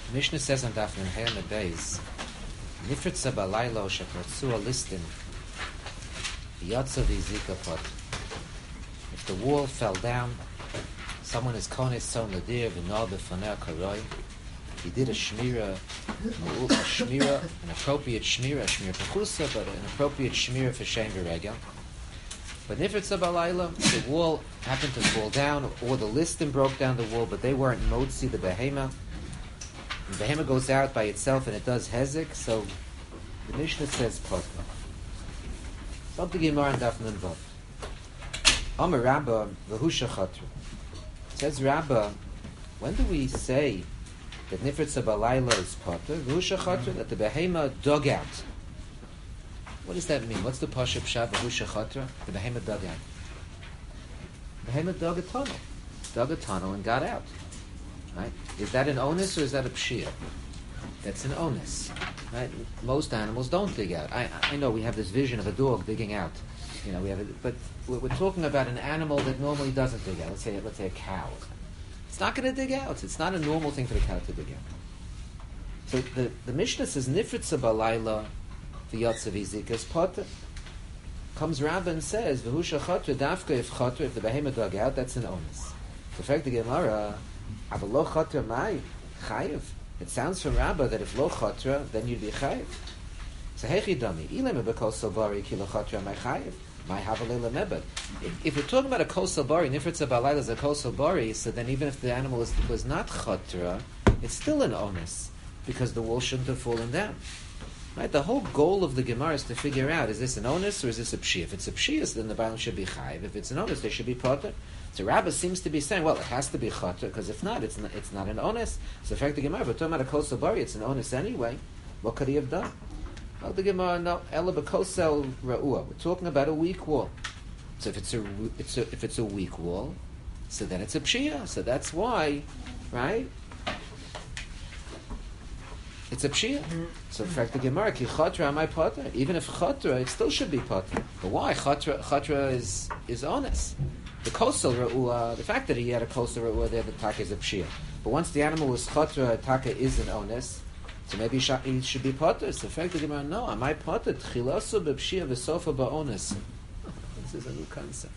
Mishnah says on Daf Nun Hey on the base, Nifritza balaylo shekartzua listin yatsa v'zika pot. If the wall fell down, someone is kones son ladir v'nol b'fanei karoi. He did a shmira, an appropriate shmira pechusa, but an appropriate shmira for shem v'regel. But Nifritza balaylo, the wall happened to fall down, or the listin broke down the wall, but they weren't motzi the behema. The behema goes out by itself and it does hezek, so the Mishnah says potma. Something Gemara and Daf Nun Vav. Amar Rabba v'husha chatra. Says Rabba, when do we say that Nifritza balaylo is potter? V'husha chatra, that the behema dug out. What does that mean? What's the pashup pshat v'husha chatra? The behema dug out. The behema dug a tunnel and got out. Right? Is that an onus or is that a pshia? That's an onus. Right? Most animals don't dig out. I know we have this vision of a dog digging out. You know, but we're talking about an animal that normally doesn't dig out. Let's say a cow. It's not going to dig out. It's not a normal thing for the cow to dig out. So the Mishnah says Nifritza balayla v'yatsa v'zika potter. Comes Rabba and says v'husha chatra dafka if the behema dug out, that's an onus. The fact the Gemara. Lo chatra mai chayiv. It sounds from Rabbah that if lo chatra, then you'd be chayiv. So hechi dami ilem bekol salbari ki lo chatra mai chayiv mai havalei lemebed. If we're talking about a kol salbari, nifritza balayla is a kol salbari, so then even if the animal was not chatra, it's still an onus because the wall shouldn't have fallen down. Right? The whole goal of the Gemara is to figure out: is this an onus or is this a pshia? If it's a pshia, then the balayla should be chayiv. If it's an onus, they should be potter. So Rabbah seems to be saying, well, it has to be chatra, because if not, it's not an onus. So in fact, the Gemara, if we're talking about a kol salbari, it's an onus anyway. What could he have done? Well, the Gemara, no, ela b'kosel ra'ua. We're talking about a weak wall. So if it's a weak wall, so then it's a pshia. So that's why, right? It's a pshia. So in fact, the Gemara, ki chatra am I potter? Even if chatra, it still should be potter. But why? Chatra is onus. The kosel ra'ua, the fact that he had a kosel ra'ua there, the taka is a pshia. But once the animal was chatra, taka is an onus, so maybe he should be potter. So the fact that Gemara, no, am I potter? Tchilasu b'pshia v'sofa ba'onus. This is a new concept.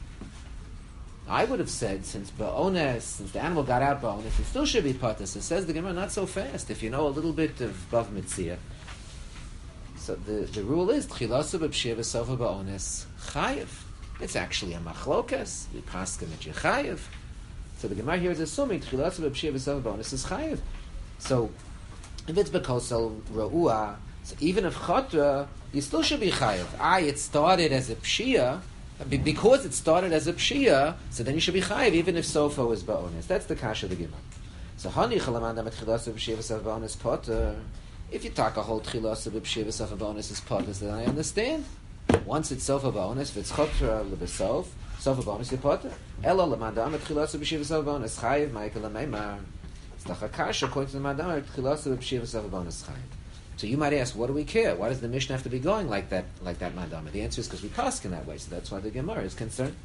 I would have said, since the animal got out ba'onus, it still should be potter. So says the Gemara, not so fast. If you know a little bit of Bav Mitzia. So the rule is, tchilasu b'pshia v'sofa ba'onus, chayiv. It's actually a machlokas. We paskin at yechayev. So the Gemara here is assuming tchilas b'pshia v'sav bonus is chayev. So if it's bekosel ra'ua, so even if chatra, you still should be chayev. It started as a pshia. Because it started as a pshia, so then you should be chayev even if sofa was bonus. That's the kasha of the Gemara. So hani chalaman damet tchilas b'pshia v'sav bonus potter. If you talk a whole tchilas b'pshia v'sav bonus is potter, then I understand. Once it's sofa bonus, if it's chatra lebesof, sofa bonus you potter. Ela lemandam et chilas b'shiva sofa bonus chayiv ma'ikal lemeimar. It's the chakash according to the mandam et chilas b'shiva sofa bonus chayiv. So you might ask, what do we care? Why does the Mishnah have to be going like that mandam? The answer is because we paskin that way. So that's why the Gemara is concerned.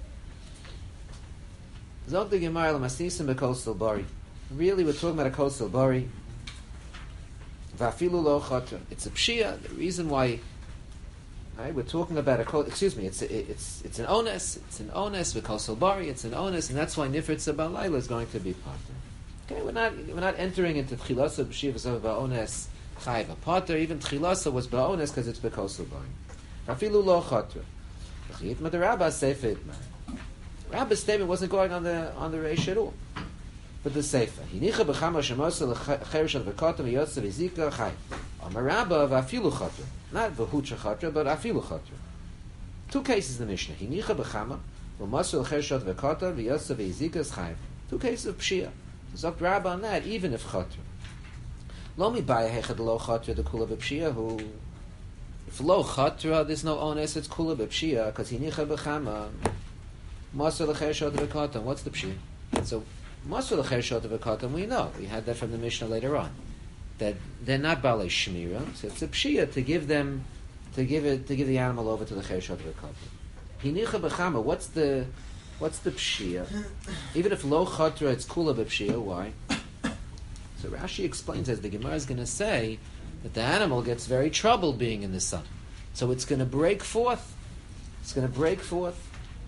Zog the Gemara l'masnisim b'kol salbari. Really, we're talking about a kol salbari. Va'afilu lo chatra. It's a pshia. The reason why. Right, we're talking about it's an onus. It's an onus. We call salbari. It's an onus, and that's why Nifritza balayla is going to be potter. Okay, we're not entering into tchilasa b'shivas of ba'ones chayiv potter. Even tchilasa was ba'ones because it's b'kol salbari. Rafilu lo chatra. V'chiyit Rabba seifet. Rabba's statement wasn't going on the reish at all, but the seifa. Hinicha b'chama shemosa l'cherish v'kotam v'yotza v'zika chayiv. Amar Rabba v'afilu chatra. Not v'hucha chatra, but afilu chatra. Two cases in the Mishnah. Hinicha b'chama, v'masul chershot v'kata, v'yotza v'yizikas chayiv. Two cases of pshia. So Zokt Rabba on that, even if chatra. Lo mi baya hechad lo chatra, the kula b'pshia, who... If lo chatra, there's no onus, it's kula b'pshia, because hinicha b'chama, masul chershot v'kata. What's the pshia? So, masul chershot v'kata, we know. We had that from the Mishnah later on. That they're not balei shmira, so it's a pshia to give the animal over to the chershot v'kata. Hinicha b'chama. What's the pshia? Even if lo chatra, it's kula b'pshia. Why? So Rashi explains, as the Gemara is going to say, that the animal gets very troubled being in the sun. So it's going to break forth. It's going to break forth.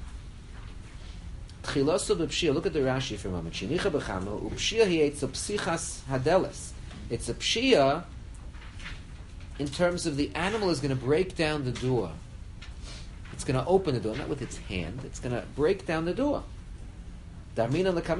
Tchiloso b'pshia. Look at the Rashi for a moment. Shinicha b'chama u'pshia hietz psichas hadeles. It's a pshia in terms of the animal is going to break down the door. It's going to open the door, not with its hand. It's going to break down the door. It's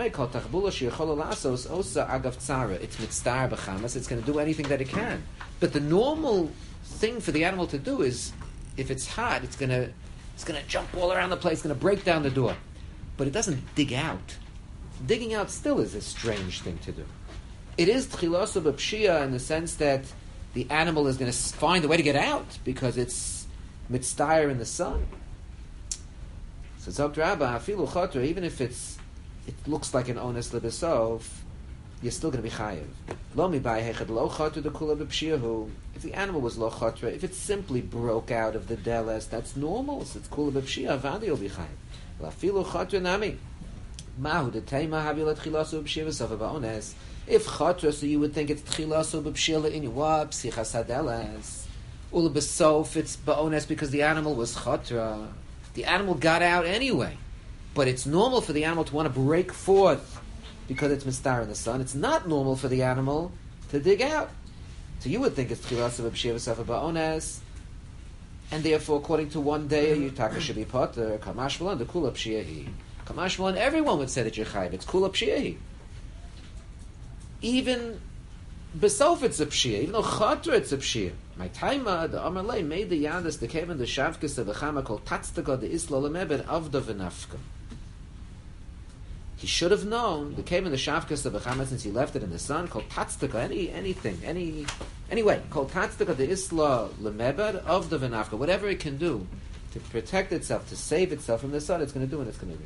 mitzvah b'chamas. It's going to do anything that it can. But the normal thing for the animal to do is, if it's hot, it's going to jump all around the place. It's going to break down the door. But it doesn't dig out. Digging out still is a strange thing to do. It is tchiloso b'pshia in the sense that the animal is going to find a way to get out because it's mitzvah in the sun. So Zok Rabba, afilu chotra, even if it looks like an ones lebesov, you're still going to be chayiv. Lo mibai hechad lo chotra dekula b'pshiahu. If the animal was lo chotra, if it simply broke out of the deles, that's normal. So it's kula b'pshia, vadi will be chayiv. Afilu chotra nami. Mahu detema havilat chilasu b'pshia v'sava ba'ones. If chotra, so you would think it's chilasu b'pshia in what psichas hadeles. Ula b'sof, it's ba'ones because the animal was chotra. The animal got out anyway. But it's normal for the animal to want to break forth because it's mistar in the sun. It's not normal for the animal to dig out. So you would think it's tchilas of b'shiva safa ba'ones, and therefore, according to one day, you taka should be potter, kamash v'lan, the kula p'shiahi. Kamash v'lan, everyone would say that you're chayiv. It's kula p'shiahi. Even besof it's a p'shia, even though chatra it's a p'shia. My taima, the Amalei made the yadis, the kevin, the shavkis, the chama called tatztaka, the isla lemeben, avda v'nafka. He should have known the cave in the shavkas of Bechama since he left it in the sun. Called tatztaka, anyway, called tatztaka the isla lemebed of the venafka. Whatever it can do to protect itself, to save itself from the sun, it's going to do, and it's going to do.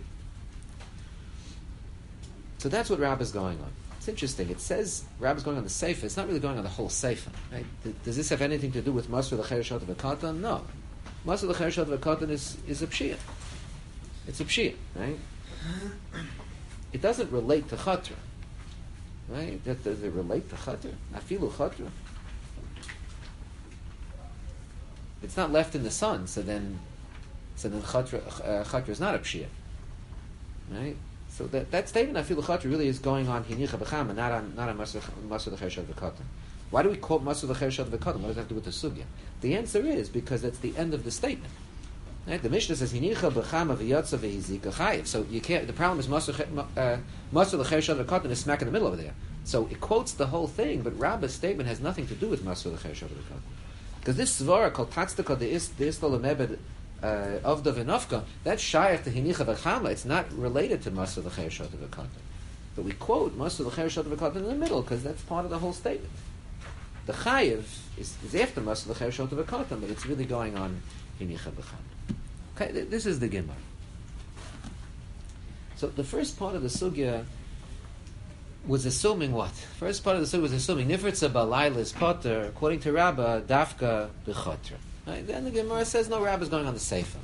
So that's what Rab is going on. It's interesting. It says Rab is going on the sefer. It's not really going on the whole sefer. Right? Does this have anything to do with Masr l'chereshot of a katan? No. Masr l'chereshot of a katan is a pshia. It's a pshia, right? It doesn't relate to chatra, right? Does it relate to chatra? Afilu chatra. It's not left in the sun, so then chatra is not a pshia, right? So that statement afilu chatra really is going on hinicha b'chama, not on masur l'chereshot v'katan. Why do we quote masur l'chereshot v'katan? What does that have to do with the sugya? The answer is because that's the end of the statement. Right? The Mishnah says hinicha b'chama v'yotza v'hizika chayiv. So you can't. The problem is masur l'chereshot v'katan is smack in the middle over there. So it quotes the whole thing, but Rabba's statement has nothing to do with masur l'chereshot v'katan. Because this svara called tatztaka the isla lemebed of the v'nafka, that's shayach to hinicha v'chama. It's not related to masur l'chereshot v'katan. But we quote masur l'chereshot v'katan in the middle because that's part of the whole statement. The chayiv is after masur l'chereshot v'katan, but it's really going on hinicha b'chama. Okay, this is the Gemara. So the first part of the sugya was assuming what? First part of the sugya was assuming nifritza b'layla is potter, according to Rabbah, dafka b'chotra. Right? Then the Gemara says no, Rabbah is going on the sefer.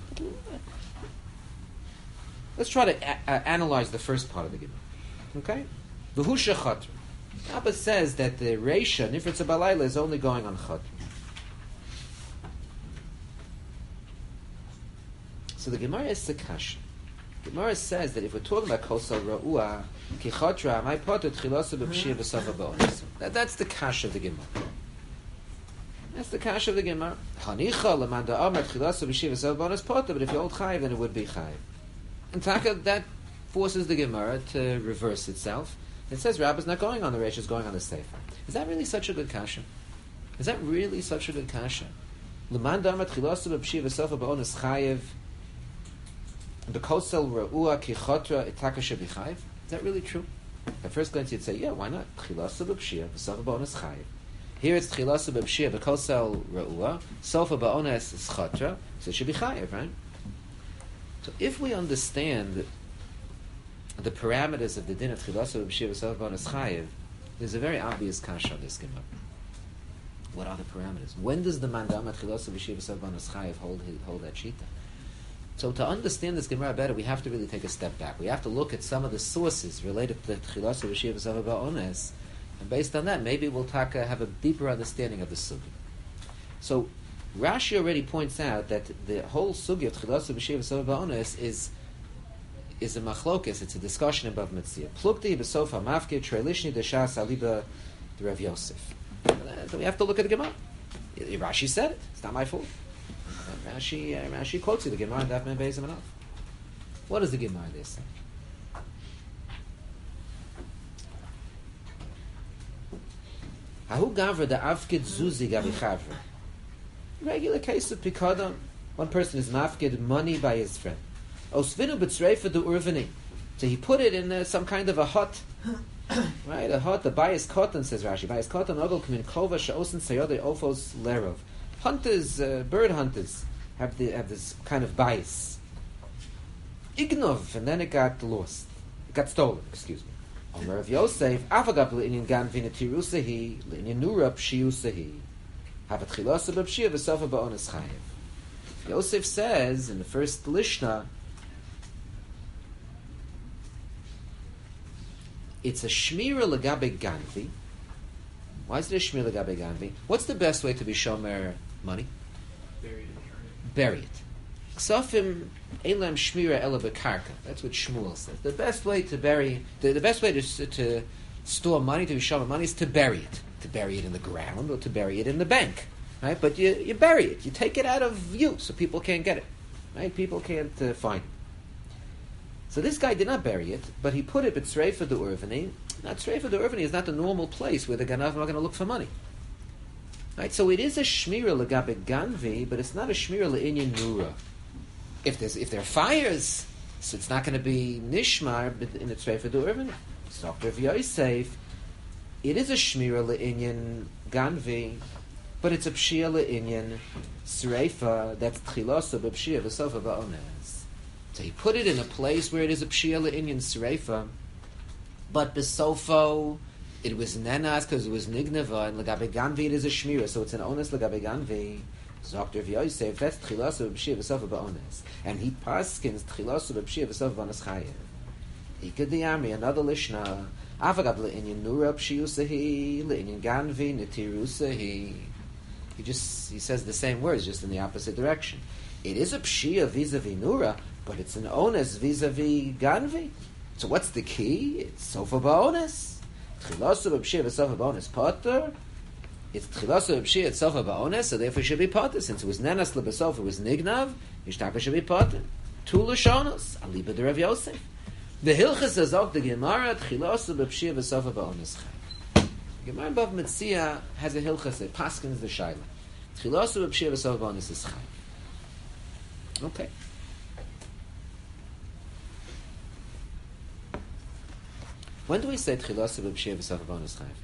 Let's try to analyze the first part of the Gemara. Okay, v'husha chotra. Rabbah says that the reisha nifritza b'layla is only going on chotra. So the Gemara is Sakash. The Gemara says that if we're talking about Kosal Ra'ua, Kichotra, my potter Tchilosa b'Pshia v'Sava b'Ones. That's the Kash of the Gemara. That's the Kash of the Gemara. Hanicha l'manda Amar Tchilosa b'Pshia v'Sava b'Ones potter, but if you hold Chayiv, then it would be Chayiv. And Taka, that forces the Gemara to reverse itself. It says Rabbah's not going on the Reish, it's going on the Sefer. Is that really such a good Kasha? Is that really such a good Kasha? L'manda Amar Tchilosa b'Pshia v'Sava b'Ones Chayiv the kosel ra'ua kichotra itaka shebichayv. Is that really true? At first glance, you'd say, yeah, why not? Tchilasa b'pshia, v'sofa ba'ones chayv. Here it's tchilasa b'pshia, v'kosel ra'ua, sofa ba'ones chotra, so it should be chayiv, right? So if we understand the parameters of the din of tchilasa b'pshia, v'sofa ba'ones chayiv, there's a very obvious kasha on this Gemara. What are the parameters? When does the mandam at tchilasa b'pshia, v'sofa ba'ones chayiv hold that shita? So to understand this Gemara better, we have to really take a step back. We have to look at some of the sources related to the Tchilas of B'Shiva Zava Ba'ones And based on that, maybe we'll have a deeper understanding of the sugya. So Rashi already points out that the whole sugya of Tchilasu b'Shiva V'Sofa Ba'ones is a machlokes. It's a discussion above Metzia. Plukti b'Sofa Mafke Treilishni Deshas Aliba the Rav Yosef. So we have to look at the Gemara. Rashi said it. It's not my fault. Rashi quotes you the Gemara in Daf Mem Beis Amanav. What does the Gemara there say? Ahu gavra da avkid zuzi gabi chavra. Regular case of pikadon. One person is mafkid money by his friend. Osvinu b'tzreifa du urvini. So he put it in some kind of a hut. Right, a hut, the bias cotton, says Rashi. Bias cotton, ogol k'min kova she'osin sayode ofos lerov. Hunters, bird hunters, have this kind of bias. Ignov, and then it got lost. It got stolen, excuse me. Omer of Yosef, afagab le'inyan gan v'netirusahi, le'inyan nura p'shiyusahi. Havat chilosa b'pshiyah v'sofa ba'ones chayev. Yosef says, in the first Lishna, it's a shmira legabe ganvi. Why is it a shmira legabe ganvi? What's the best way to be shomer money? Bury it. Ksafim elam shmira ela bekarka. That's what Shmuel says. The best way to bury, the best way to store money, to be shomer money, is to bury it. To bury it in the ground or to bury it in the bank, right? But you bury it. You take it out of view so people can't get it, right? People can't find it. So this guy did not bury it, but he put it at Tzreifa de Urvani. Now, Tzreifa de Urvani is not the normal place where the Ganavim are going to look for money. Right? So it is a Shmira legabe Ganvi, but it's not a Shmira le'inyan Nura. If there are fires, so it's not going to be Nishmar in the Tzreifa de Urvani. So Dr. Yosef, it is a Shmira le'inyan Ganvi, but it's a Pshia le'inyan Tzreifa, that's Tchilosa b'Pshia v'Sofa ba'ones. So he put it in a place where it is a pshia le'inyan sreifa, but besofo it was nenas because it was nigneva, and legabe ganvi it is a shmira, so it's an onus legabe ganvi. Dr. Yosef, that's tchilasu b'pshia v'sofa ba'ones, and he paskins tchilasu b'pshia v'sofa ba'ones chayev. Ikad diyami, another lishna, avagab le'inyan nura pshiyusahi le'inyan ganvi netirusahi. He says the same words, just in the opposite direction. It is a pshia vis-a-vis nura, but it's an onus vis-a-vis ganvi. So what's the key? It's sofa ba'ones. Tchilasu b'pshia v'sofa ba'ones potter. It's tchilasu b'pshia, it's sofa ba'ones, so therefore it should be potter. Since it was nenas lebesofa, it was nignav, ishtaka should be potter. Tu l'shonos, aliba de Rav Yosef. The hilchas azok the Gemara, tchilasu b'pshia v'sofa ba'ones chay. The Gemara above Metzia has a hilchas, it paskins the shaila. Tchilasu b'pshia v'sofa ba'ones is chay. Okay. When do we say Tchilasu b'Pshia v'Sofa ba'ones chayev?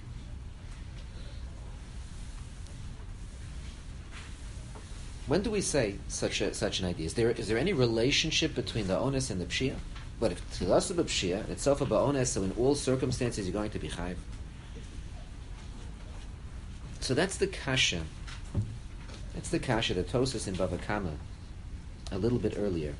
When do we say such an idea? Is there any relationship between the onus and the Pshia? But if Tchilasu b'Pshia, it's Sofa ba'ones, so in all circumstances you're going to be chayev. So that's the kasha. That's the kasha that Tosas in Bava Kama a little bit earlier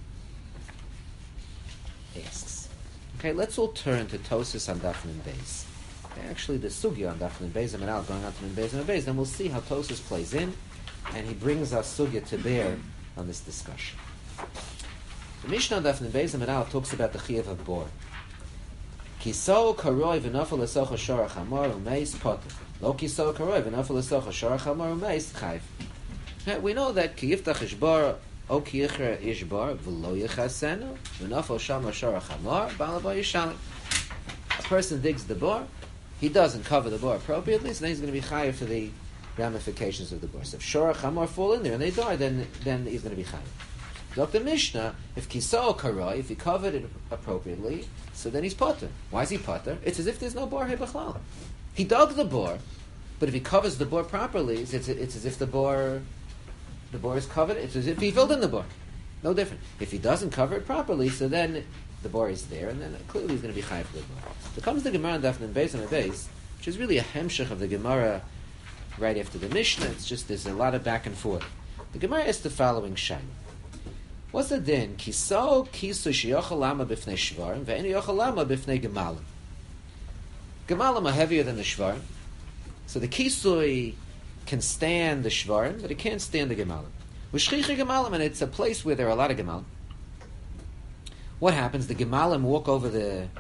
asks. Okay, let's all turn to Tosas on Daf Nun Beis. Actually, the sugya on Daf Nun Beis and out going on to Nun Beis and Beis, then we'll see how Tosas plays in, and he brings our sugya to bear on this discussion. The Mishnah on Daf Nun Beis and out talks about the chiyuv of bor. Kiso karoi v'nafel esocha shorach hamor u'meis potter. Lo kiso karoi v'nafel esocha shorach hamor u'meis chayv. We know that ki yiftach ish bor O kiyichra ishbar v'lo yichasenu v'nafal shama shorach hamor b'alabo yishali. A person digs the bor, he doesn't cover the bor appropriately, so then he's going to be chayav for the ramifications of the bor. So if shorach hamor fall in there and they die, then he's going to be chayav. Dr. Mishnah, if kiso karoi, if he covered it appropriately, so then he's potter. Why is he potter? It's as if there's no bor here b'chlal. He dug the bor, but if he covers the bor properly, it's as if the bor is covered. It's as if he filled in the bor. No different. If he doesn't cover it properly, so then the bor is there, and then clearly he's going to be chayav for the bor. So comes the Gemara on Daf Nun Beis and Beis, which is really a hemshech of the Gemara right after the Mishnah. It's just there's a lot of back and forth. The Gemara asks the following shaila. What's the din? Kiso kisu sheyochel lama b'fnei shvarim ve'eni yochel lama b'fnei gemalim. Gemalim are heavier than the Shvarim. So the Kisui can stand the Shvarim, but it can't stand the Gemalim. With Shchicha Gemalim, and it's a place where there are a lot of Gemalim. What happens? The Gemalim walk over the...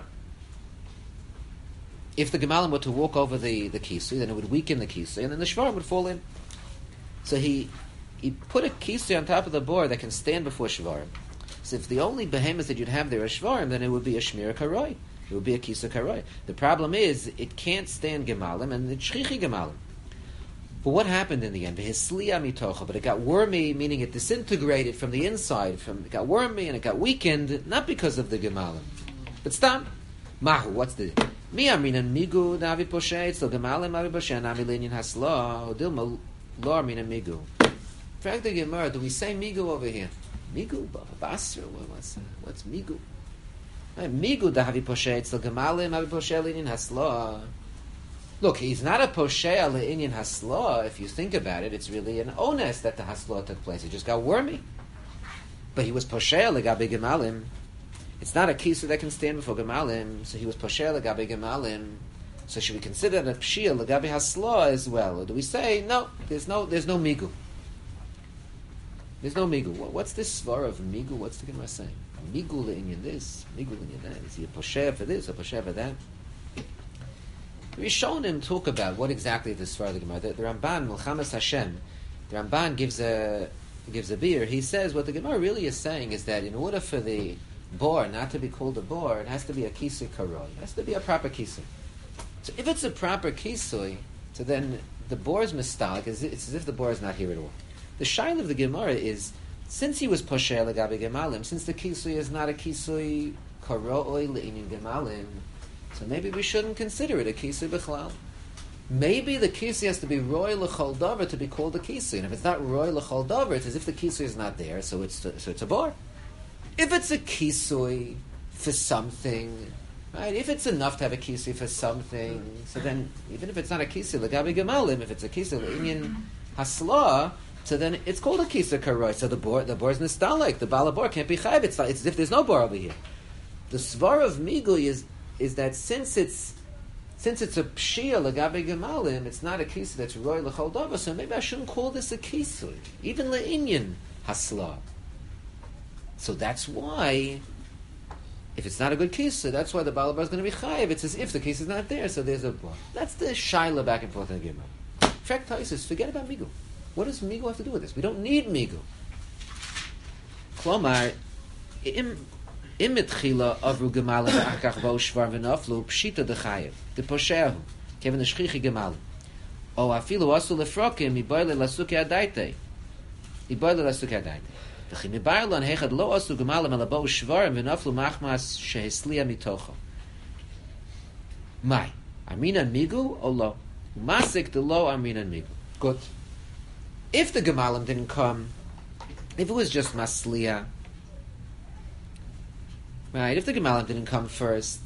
If the Gemalim were to walk over the Kisui, then it would weaken the Kisui, and then the Shvarim would fall in. So he put a Kisui on top of the board that can stand before Shvarim. So if the only behemoths that you'd have there are Shvarim, then it would be a Shmira Karoi. It would be a Kisa Karoi. The problem is, it can't stand Gemalim, and it's Shchichi Gemalim. But what happened in the end? V'hisliya mitocha, but it got wormy, meaning it disintegrated from the inside. It got wormy and it got weakened, not because of the Gemalim. But stam. Mahu, what's the... Mi amrinan migu navi poshet, so Gemalim navi poshet, navi linyan hasla, dilma lo amrinan migu. Fact the Gemara, do we say migu over here? Migu? Basra? What's migu? Migu dahavi poshet, so Gemalim navi poshet linyan hasla. Look, he's not a posheya le'inyan hasla. If you think about it, it's really an onus that the hasla took place. It just got wormy. But he was posheya le'gabe gemalim. It's not a kisa that can stand before gemalim, so he was posheya le'gabe gemalim. So should we consider that pshia le'gabe hasla as well? Or do we say, no, there's no migu. There's no migu. What's this svara of migu? What's the Gemara saying? Migu le'inyan this, migu le'inyan that. Is he a posheya for this, or posheya for that? Rishonim talk about what exactly this Svar of the Gemara. The Ramban, Milchamas Hashem, the Ramban gives a beer. He says what the Gemara really is saying is that in order for the bor not to be called a bor, it has to be a kisui karoi. It has to be a proper kisui. So if it's a proper kisui, so then the bor is mistalik. It's as if the bor is not here at all. The shail of the Gemara is, since he was posher legabe gemalim, since the kisui is not a kisui karoi le'inyan gemalim, so maybe we shouldn't consider it a kisui b'chlal. Maybe the kisui has to be roy l'chol davar to be called a kisui, and if it's not roy l'chol davar, it's as if the kisui is not there, so it's a bar. If it's a kisui for something, right? If it's enough to have a kisui for something, so then even if it's not a kisui l'gabi gemalim, if it's a kisui l'inyan hasla, so then it's called a kisui karoi. So the bar is nistalik. The bala bar can't be chayv. It's as if there's no bar over here. The svar of migui is that since it's a pshia legabe gemalim, it's not a kisui that's roy l'chol davar, so maybe I shouldn't call this a kisui, even le'inyan hasla. So that's why, if it's not a good kisui, that's why the balabar is going to be chayiv. It's as if the kisui is not there, so there's a bar. That's the shaila back and forth in the Gemara. Fact Taisus, forget about migu. What does migu have to do with this? We don't need migu. Klomar Imitchila avru gemalim ve'achkach vo shvar v'naflu pshita dechayev deposhehu kevin shchichi gemalim o afilu asu lefrokim iboyle lasuke adaite v'chi mibarlon hechad lo asu gemalim elabo shvarim v'naflu machmas shehesliya mitocho mai aminan migu o lo masik de lo aminan migu. Good. If the gemalim didn't come, if it was just masliya, right, if the Gemalim didn't come first,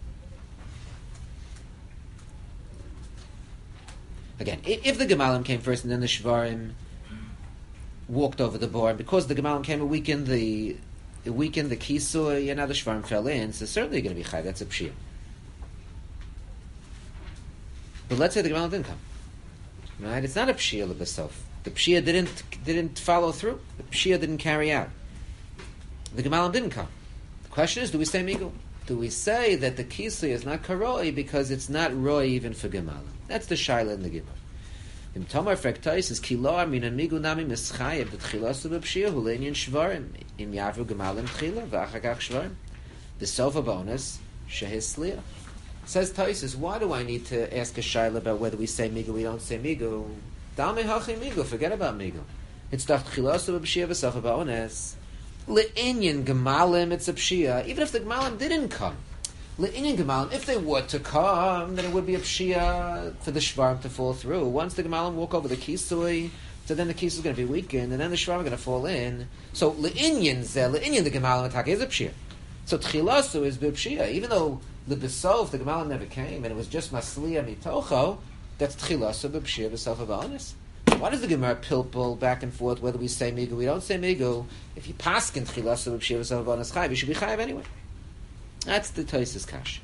again, if the Gemalim came first and then the Shvarim walked over the bar, and because the Gemalim came, it weakened the Kisui, and now the Shvarim fell in, so certainly going to be Chai, that's a Pshia. But let's say the Gemalim didn't come. Right? It's not a Pshia l'besof. The Pshia didn't follow through. The Pshia didn't carry out. The Gemalim didn't come. Question is, do we say migu? Do we say that the kisui is not karoi because it's not roy even for gemalim? That's the shaila in the Gemara. Im Tomar Frektais is kilar min migu nami mischayev the tchilasu b'pshia huleinian shvarim im yavru gemalim tchila v'achagach shvarim. The sofa bonus shehisliya. Says Taisus, why do I need to ask a shaila about whether we say migu? We don't say migu. Dalme hachi migu. Forget about migu. It's daf tchilasu b'pshia v'sofa bonus. Le'inyan gemalim, it's a pshia. Even if the gemalim didn't come, le'inyan gemalim, if they were to come, then it would be a pshia for the shvarim to fall through. Once the gemalim walk over the kisui, so then the kisui is going to be weakened, and then the shvarim are going to fall in. So le'inyan the gemalim attack is a pshia. So tchilasu is b'pshia. Even though the besof, the gemalim never came, and it was just masliya mitocho, that's tchilasu b'pshia v'sof ha'ba'anis. Why does the Gemara pilpul back and forth whether we say migu? We don't say migu. If you paskin tchilasu b'pshia v'sof ha'ba'anis chayiv, you should be chayiv anyway. That's the Taisus kash.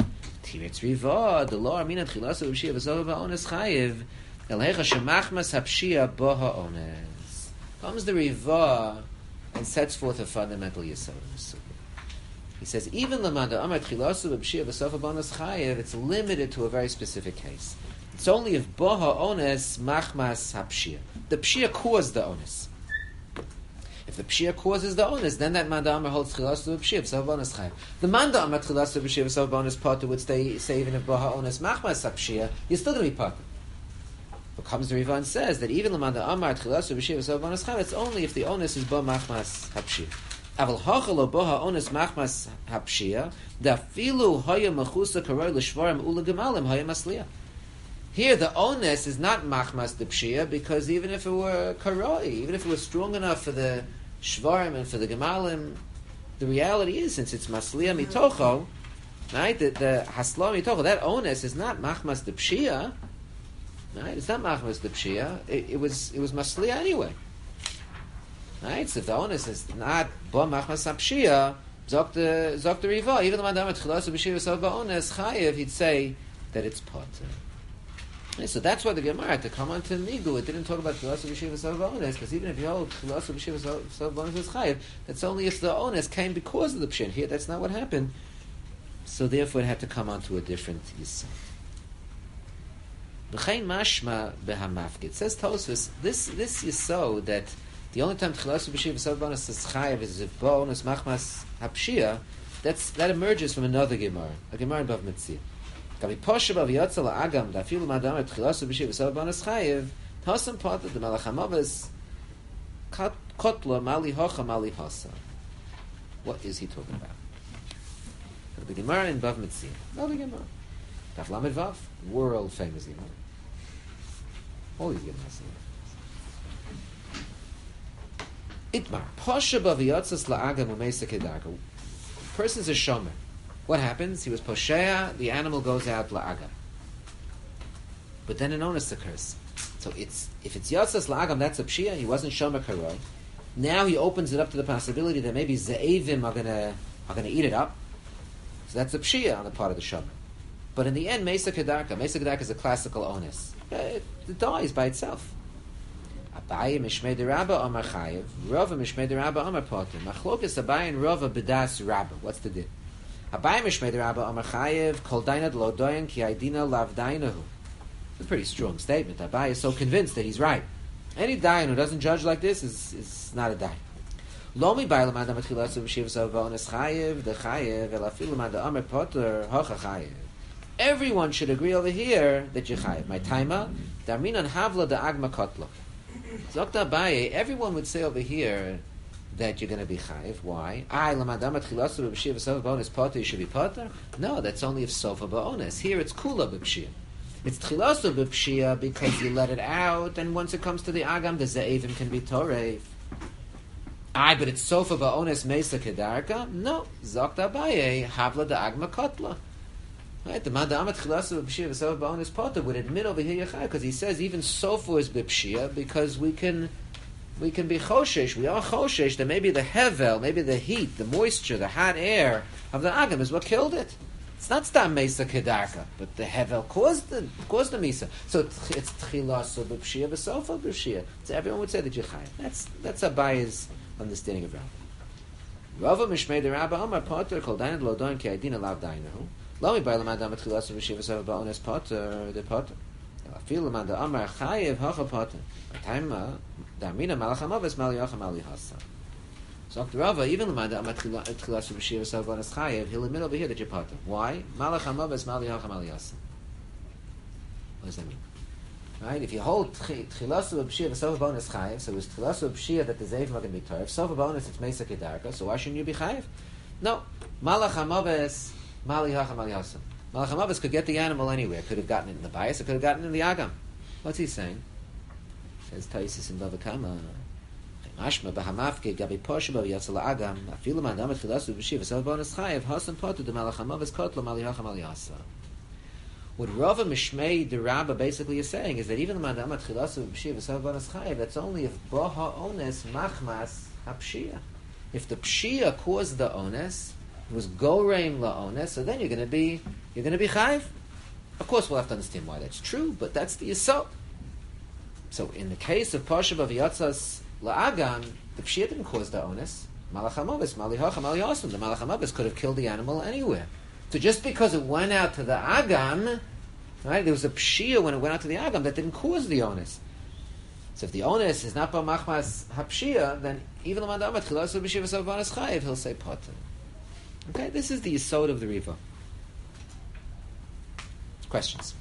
Tiretz Riva, the law Armina Tchilasu B'Pshia V'Sova Ba'ones Chayiv, Elhecha Shemachmas HaPshia Bo HaOnes. Comes the Riva and sets forth a fundamental yesod. He says, even Lamanda Amar Tchilasu B'Pshia V'Sova Ba'ones Chayiv, it's limited to a very specific case. It's only if Bo HaOnes Machmas HaPshia. The Pshia caused the Ones. If the Pshia causes the onus, then that Manda Amar holds Tchilasu B'Pshia V'Sov B'Ones Chayiv. The Manda Amar Tchilasu B'Pshia V'Sov B'Ones Potter would say even if Boha Ones Machmas HaPshia, you're still going to be Potter. But comes the Riva and says that even the Manda Amar Tchilasu B'Pshia V'Sov B'Ones Chayiv, it's only if the onus is Bo Machmas HaPshia. Aval Hochelo Boha Ones Machmas HaPshia, Dafilu Hoya Mechusa Karoi L'Shvarim Ula Gemalim Hoya Masliya. Here, the onus is not machmas the pshia, because even if it were karoi, even if it was strong enough for the shvarim and for the gemalim, the reality is, since it's masliya mitocho, right, the hasla mitocho, that onus is not machmas the pshia, right, it's not machmas the pshia, it was masliya anyway. Right, so if the onus is not bo machmas pshia, zok the riva, even the mandam at chilas b'shia v'sav ba'ones chayev, he'd say that it's potter. Okay, so that's why the Gemara, to come on to Nigu, it didn't talk about Tchilasu B'Shiva V'Sav Ba'ones, because even if you hold Tchilasu B'Shiva V'Sav Ba'ones is Chayiv, that's only if the onus came because of the Pshin. Here, that's not what happened. So therefore it had to come on to a different Yisod. B'chein mashma b'hamafkid. It says Tosfos, this Yisod, that the only time Tchilasu B'Shiva V'Sav Ba'ones is Chayiv is if Ba'ones Machmas HaPshia, that emerges from another Gemara, a Gemara in Bav Metzia. Gabi posha bav yotza la'agam dafilu madam et tchilasu b'shiv v'sav b'ones chayiv tasam potter the malach hamavas kotla mali hocha mali hasa. What is he talking about? The Gemara in Bav Metzia. No, the Gemara. Daf Lamed Vav, world famous Gemara. All these Gemaras. Itmar posha bav yotzas la'agam u'meisa kedarka. Person's a shomer. What happens? He was poshea, the animal goes out la'agam. But then an onus occurs. So if it's yotzas la'agam, that's a pshia, he wasn't shomer karoi. Now he opens it up to the possibility that maybe ze'evim are gonna eat it up. So that's a pshia on the part of the shomer. But in the end, mesa kedarka is a classical onus. It dies by itself. Abaye mishmei derabba amar chayev, Rava mishmei derabba amar poter. Machlokas Abaye and Rava bedas rabba. What's the din? Abaye mishmei derabba amar chayev, kol dainad lo doyan ki aidina lav dainahu. It's a pretty strong statement. Abaye is so convinced that he's right. Any dayan who doesn't judge like this is not a dayan. Lomi ba'il madam atchilasu b'shiv zavaones chayev, the chayev elafilu madam amar poter hocha chayev. Everyone should agree over here that you're chayev. My taima darminan havla da agma kotla. Zokta Abaye, everyone would say over here that you're going to be chayiv. Why? You should be potter? No, that's only if sofa ba'ones. Here it's kula b'pshia. It's tchilasu b'pshia because you let it out, and once it comes to the agam, the ze'evim can be torei. But it's sofa ba'ones mesa kedarka? No. Zokta Abaye, havla da agma kotla. Right, the Madam Tchilasu b'Pshia v'Sofa ba'ones potter would admit over here Yechai, because he says even sofa is b'Pshia because we can be choshesh. We are choshesh that maybe the hevel, maybe the heat, the moisture, the hot air of the agam is what killed it. It's not stam mesa kedarka, but the hevel caused the mesa. So it's Tchilasu b'Pshia v'Sofa b'Pshia. So everyone would say that Yechai. That's Abaye's understanding of Rava. Rava mishmei derabba amar potter kol dainad lo doin ki aidina lav dainahu. Lomi by the madam atchilas of Shiva Sava Ba'ones potter, the potter. I feel the madam Amar Chayev Hacha potter. A time Darmina Malachamavis Maliacha Malihasa. So Dr. Rava, even the madam atchilas of Shiva Sava Ba'ones Chayev, he'll admit over here that you're potter. Why? Malachamavis Maliacha Malihasa. What does that mean? Right? If you hold Tchilas of Shiva Sava Ba'ones Chayev, so it's Tchilas of Shia that the Zeivim are going to be Torah. If Sava Ba'ones it's Mesa Kedarka, so why shouldn't you be Chayev? No. Malachamavis Malachamavis could get the animal anywhere. Could have gotten it in the bias, or could have gotten it in the agam. What's he saying? Says Taisis in Bava Kama. Mashma b'hamafke gabi posha b'yatzal agam. Afilu mandam etchilasu b'shiv v'sav b'onas chayev hasan potu de malachamavis kotla maliyasa. What Rava Mishmei the Rabba basically is saying is that even the mandam etchilasu b'shiv v'sav b'onas chayev, that's only if boha ones machmas hapshia. If the pshia caused the ones, It was goreim la'ones, so then you're going to be chayiv. Of course, we'll have to understand why that's true, but that's the yisod. So in the case of Pasha B'Yatzas la'agan, the pshia didn't cause the onus. Malach HaMavis, Malihacha, Malihasim. The Malach HaMavis could have killed the animal anywhere. So just because it went out to the Agan, right, there was a pshia when it went out to the Agan that didn't cause the onus. So if the onus is not b'machmas hapshia, then even the mandamat chilasu b'shiva savbanas chayiv, he'll say potter. Okay, this is the yisod of the Riva. Questions?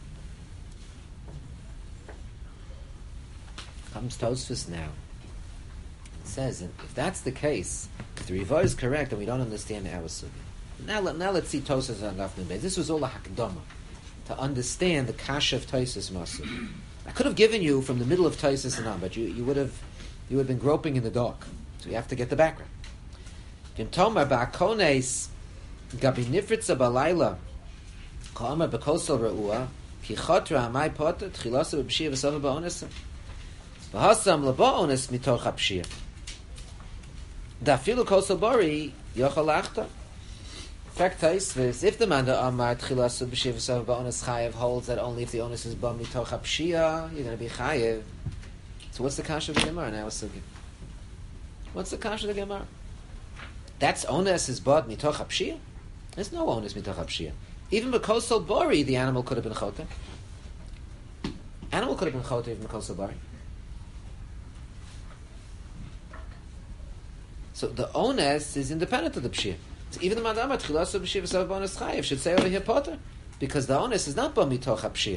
Comes Tosfos now. It says, if that's the case, if the Riva is correct, and we don't understand our sugi. Now let's see Tosfos on Daf Nun. This was all a hakdama to understand the kasha of Tosfos Masud. I could have given you from the middle of Tosfos and on, but you would have been groping in the dark. So you have to get the background. Kim Tomar ba'akones gabi nifritza balayla ka'amar b'kosel ra'ua ki chotra amai potter tchilasa b'pshia v'sava ba'onesa v'hasam laba'ones mitoch ha'pshia dafilu kosel bari yochal achta. In fact, Tosfos, if the manda amar tchilasa b'pshia v'sava ba'ones chayev holds that only if the onus is ba mitoch ha'pshia you're going to be chayev. So what's the kasha of the Gemara now? What's the kasha of the Gemara? That's onus is bad mitoch hapshia. There's no onus mitoch hapshia. Even b'kosel bari, the animal could have been chota. Animal could have been chota even b'kosel bari. So the onus is independent of the pshia. So even the madama tchilas b'shia v'sav bonus chayiv should say over here potter, because the onus is not bad mitoch hapshia.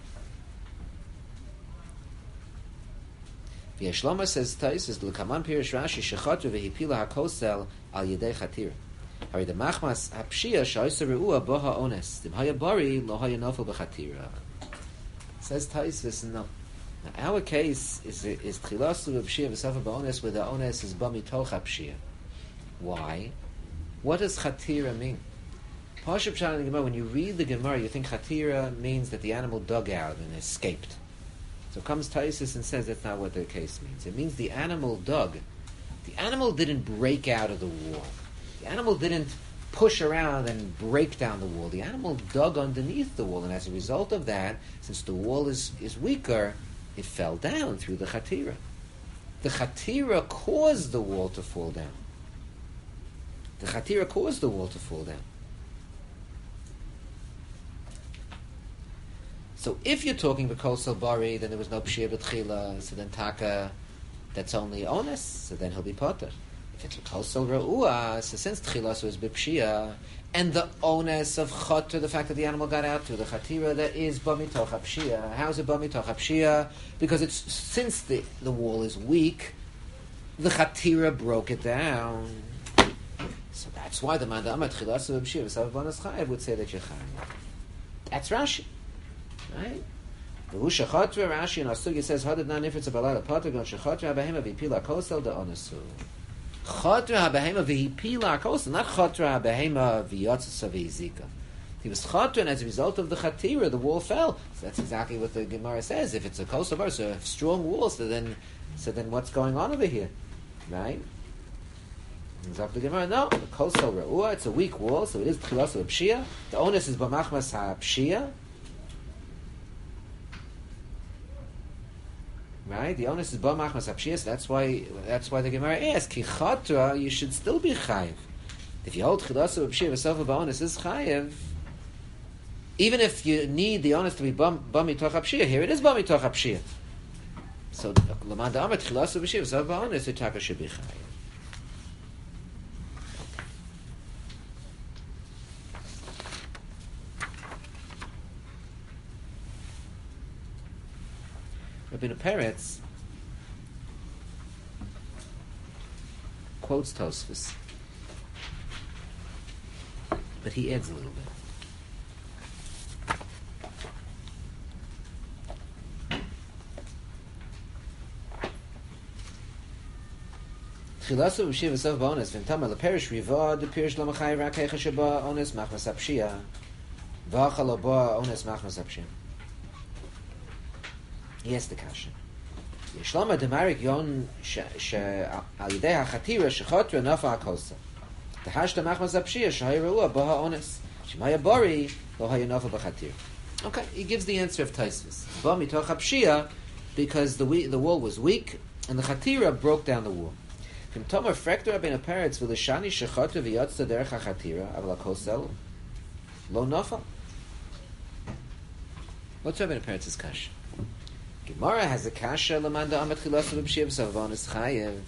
V'yeshlomo says Tosfos l'kaman pirish Rashi shechotru v'hipila hakosel al yedei chatira. Hari the machmas hapshia sha'isa re'ua boha ones. Dim haya bari lo haya nofel b'chatira. Says Tosfos, no. Now our case is tchilasu v'pshia v'safa ba'ones where the ones is ba mitoch hapshia. Why? What does chatira mean? Pashup Pshat in the Gemara, when you read the Gemara, you think chatira means that the animal dug out and escaped. So comes Tosfos and says that's not what the case means. It means the animal dug. The animal didn't break out of the wall. The animal didn't push around and break down the wall. The animal dug underneath the wall, and as a result of that, since the wall is weaker, it fell down through the chatira. The chatira caused the wall to fall down. The chatira caused the wall to fall down. So if you're talking b'kosel bari, then there was no pshia b'tchila, so then taka, that's only onus, so then he'll be potter. If it's b'kosel ra'ua, so since tchila was b'pshia, and the onus of chotter, the fact that the animal got out through the chatira, that is b'mitoch hapshia. How is it b'mitoch hapshia? Because it's since the wall is weak, the chatira broke it down. So that's why the mandama tchila b'pshia v'sav bonus chayev would say that you're chayev. That's Rashi. Right? The Shechatra Rashi in Asugi says, "Hadad na nifritz abalala patagon shechatra habehema v'hipila kosel da onasu." Chatra habehema v'hipila kosel, not chatra habehema v'yatzas v'yizika. He was chatra, and as a result of the chatira, the wall fell. So that's exactly what the Gemara says. If it's a kosel bar, so a strong wall, so then what's going on over here, right? It's up to the Gemara. No, the kosel ra'ua, it's a weak wall, so it is tchilas of pshia. The onus is b'machmas ha'pshia. Right, the onus is b'machmas hapshia. That's why the Gemara asks ki chatra, you should still be chayiv. If you hold chilasu b'pshia v'sofa b'onus is chayiv, even if you need the onus to be b'mitoch hapshia, here it is b'mitoch hapshia. So l'man da'amar chilasu b'pshia v'sofa b'onus, the taka should be chayiv. Rabbeinu Peretz quotes Tosfos, but he adds a little bit. Chilasu v'shiv v'sav ba'ones v'ntama l'perish riva d'perish l'machai rakei chashaba ones machmas hapshia v'achal ba ones machmas hapshia. Yes, the kasha. Yishlama demarik yon al yidei hachatira shechotra nafa hakosa. The hashta machmas apshia shahaya re'ua baha ones. Shemaya bari lo haya nofa b'chatir. Okay, he gives the answer of Taisvis. Ba mitoch apshia, because the wall was weak and the chatira broke down the wall. From Tomer Frektor Rabbeinu Peretz v'lishani shechatu v'yatza derech hachatira aval hakosel lo nafal. What's Rabbeinu Peretz's kasha? Gemara has a kasha lamanda amet chilasu b'shiv savanis chayev.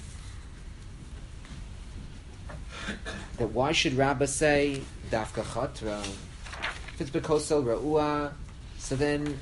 That why should Rabbah say dafka chatra? If it's bekosel ra'ua, so then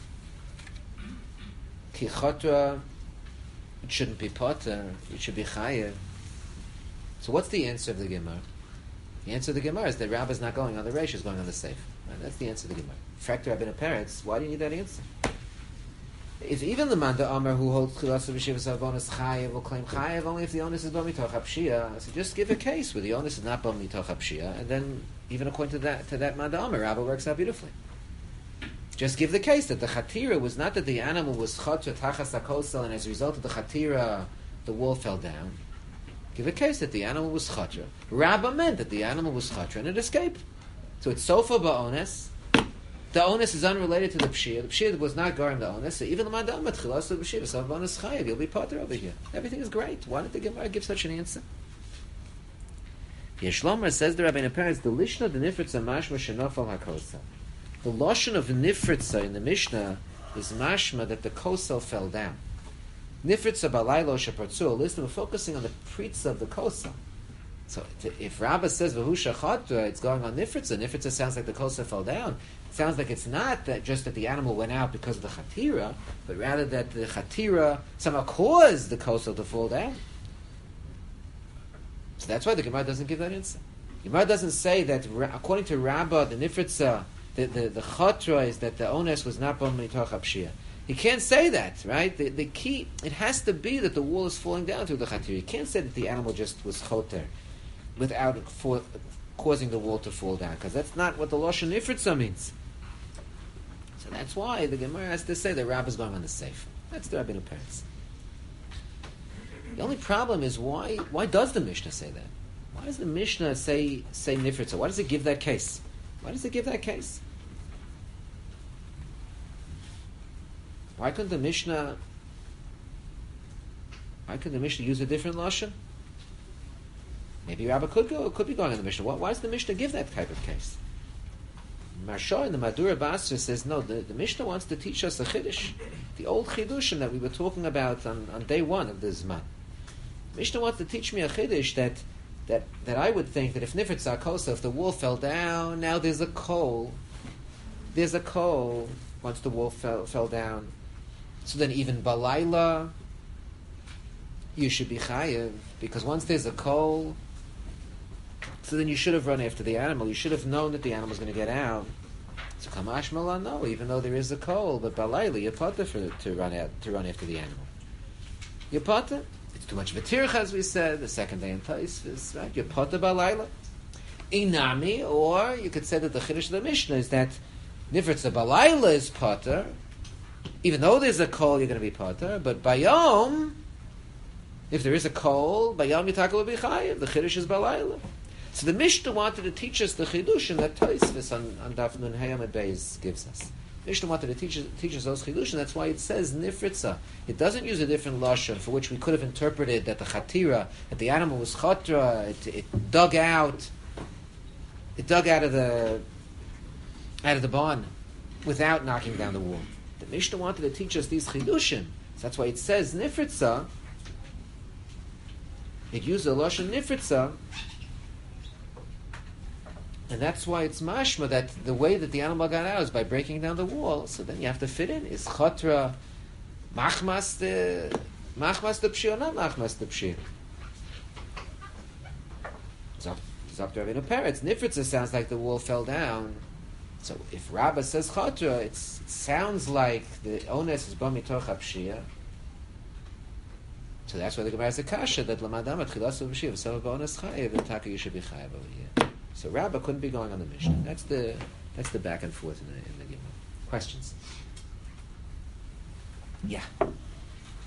ki chatra, it shouldn't be potter, it should be chayev. So what's the answer of the Gemara? The answer of the Gemara is that Rabbah's not going on the reish, is going on the seif. Right? That's the answer of the Gemara. Fraktor Rabbeinu Peretz, why do you need that answer? If even the Manda Amar who holds Chilas B'Shivas Avonis Chayev will claim Chayev only if the onus is B'mitoch HaPshia, so just give a case where the onus is not B'mitoch HaPshia, and then even according to that Manda Amar, Rabbah works out beautifully. Just give the case that the Chatira was not that the animal was Chatra Tachas HaKosel, and as a result of the Chatira, the wall fell down. Give a case that the animal was Chatra. Rabbah meant that the animal was Chatra and it escaped. So it's Sofa Ba'ones. The onus is unrelated to the pshia. The pshia was not garim the onus. So even the mandam matchilas of pshia, so bonus chayev, you'll be potter over here. Everything is great. Why did the Gemara give such an answer? Yeshlomer says the Rabbeinu Peretz, the lishna the nifritza mashma shenofal hakosa. The lashon of nifritza in the Mishnah is mashma that the kosel fell down. Nifritza balaylo shepartzu. Listen, we're focusing on the pritza of the kosel. So if Rabbah says v'hu shachatra, it's going on nifritza. Nifritza sounds like the kosel fell down. It sounds like it's not that just that the animal went out because of the chatira, but rather that the chatira somehow caused the kosel to fall down. So that's why the Gemara doesn't give that answer. The Gemara doesn't say that according to Rabbah, the nifritza, the chatra is that the onus was not b'm mitoch hapshia. He can't say that, right? The key, it has to be that the wall is falling down through the chatira. You can't say that the animal just was choter without causing the wall to fall down, because that's not what the lashon nifritza means. So that's why the Gemara has to say that Rabbah is going on the safe. That's the Rabbeinu Peretz. The only problem is why does the Mishnah say that? Why does the Mishnah say nifritza? Why does it give that case? Why does it give that case? Why couldn't the Mishnah use a different lashon? Maybe Rabbah could be going on the Mishnah. Why does the Mishnah give that type of case? Marsha in the Madura Basra says, no, the Mishnah wants to teach us a chiddush, the old chidushim that we were talking about on day one of the Zman. Mishnah wants to teach me a chiddush that I would think that if nifritz hakosa, if the wall fell down, now there's a coal once the wall fell down. So then even balayla, you should be chayev, because once there's a coal, so then you should have run after the animal. You should have known that the animal was going to get out. So kamash mala, no, even though there is a coal, but balayla, you're potter to run after the animal. You're potter. It's too much of a tircha, as we said, the second day in Taisvis, right? You're potter balayla. Inami, or you could say that the chiddush of the Mishnah is that nifritza balayla is potter, even though there's a coal, you're going to be potter, but bayom, if there is a coal, bayom yitaka will be chayev. The chiddush is balayla. So the Mishnah wanted to teach us the chidushim that Tosfos on Daf Nun Hayam and Beis gives us. Mishnah wanted to teach us those chidushim. That's why it says nifritza. It doesn't use a different lashon for which we could have interpreted that the chatira, that the animal was chatra, it dug out of the barn without knocking down the wall. The Mishnah wanted to teach us these chidushim. So that's why it says nifritza. It used a lashon nifritza. And that's why it's mashma that the way that the animal got out is by breaking down the wall. So then you have to fit in. Is chatra machmas the pshir or not machmas the pshir? Dr. Rabbeinu Peretz, nifritza sounds like the wall fell down. So if Rabbah says chatra, it sounds like the onus is b'mitoch hapshir. So that's why the Gemara has a kasha that lamadam at chilas u'pshir v'sama b'onus chayev and taka you should be chayev over here. So Rabbah couldn't be going on the Mishnah. That's the back and forth in the Gemara. Questions? Yeah.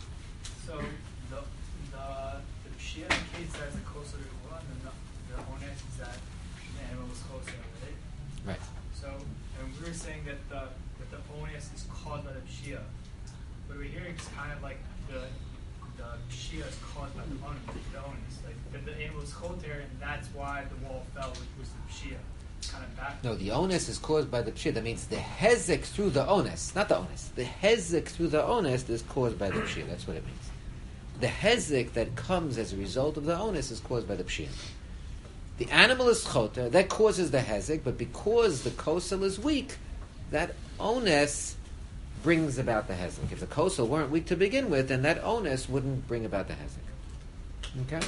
So the pshia case has a kosher and the onus chances that the animal was closer, right? Right. So, and we were saying that the onus is caused by the pshia, but we're hearing it's kind of like the pshia is caused by the onus. Like the animal was choter, and that's why the wall fell, which was the pshia. Kind of back. No, the onus is caused by the pshia. That means the hezek through the onus, not the onus. The hezek through the onus is caused by the pshia. That's what it means. The hezek that comes as a result of the onus is caused by the pshia. The animal is choter, that causes the hezek, but because the kosel is weak, that onus brings about the hezek. If the kosel weren't weak to begin with, then that onus wouldn't bring about the hezek. Okay?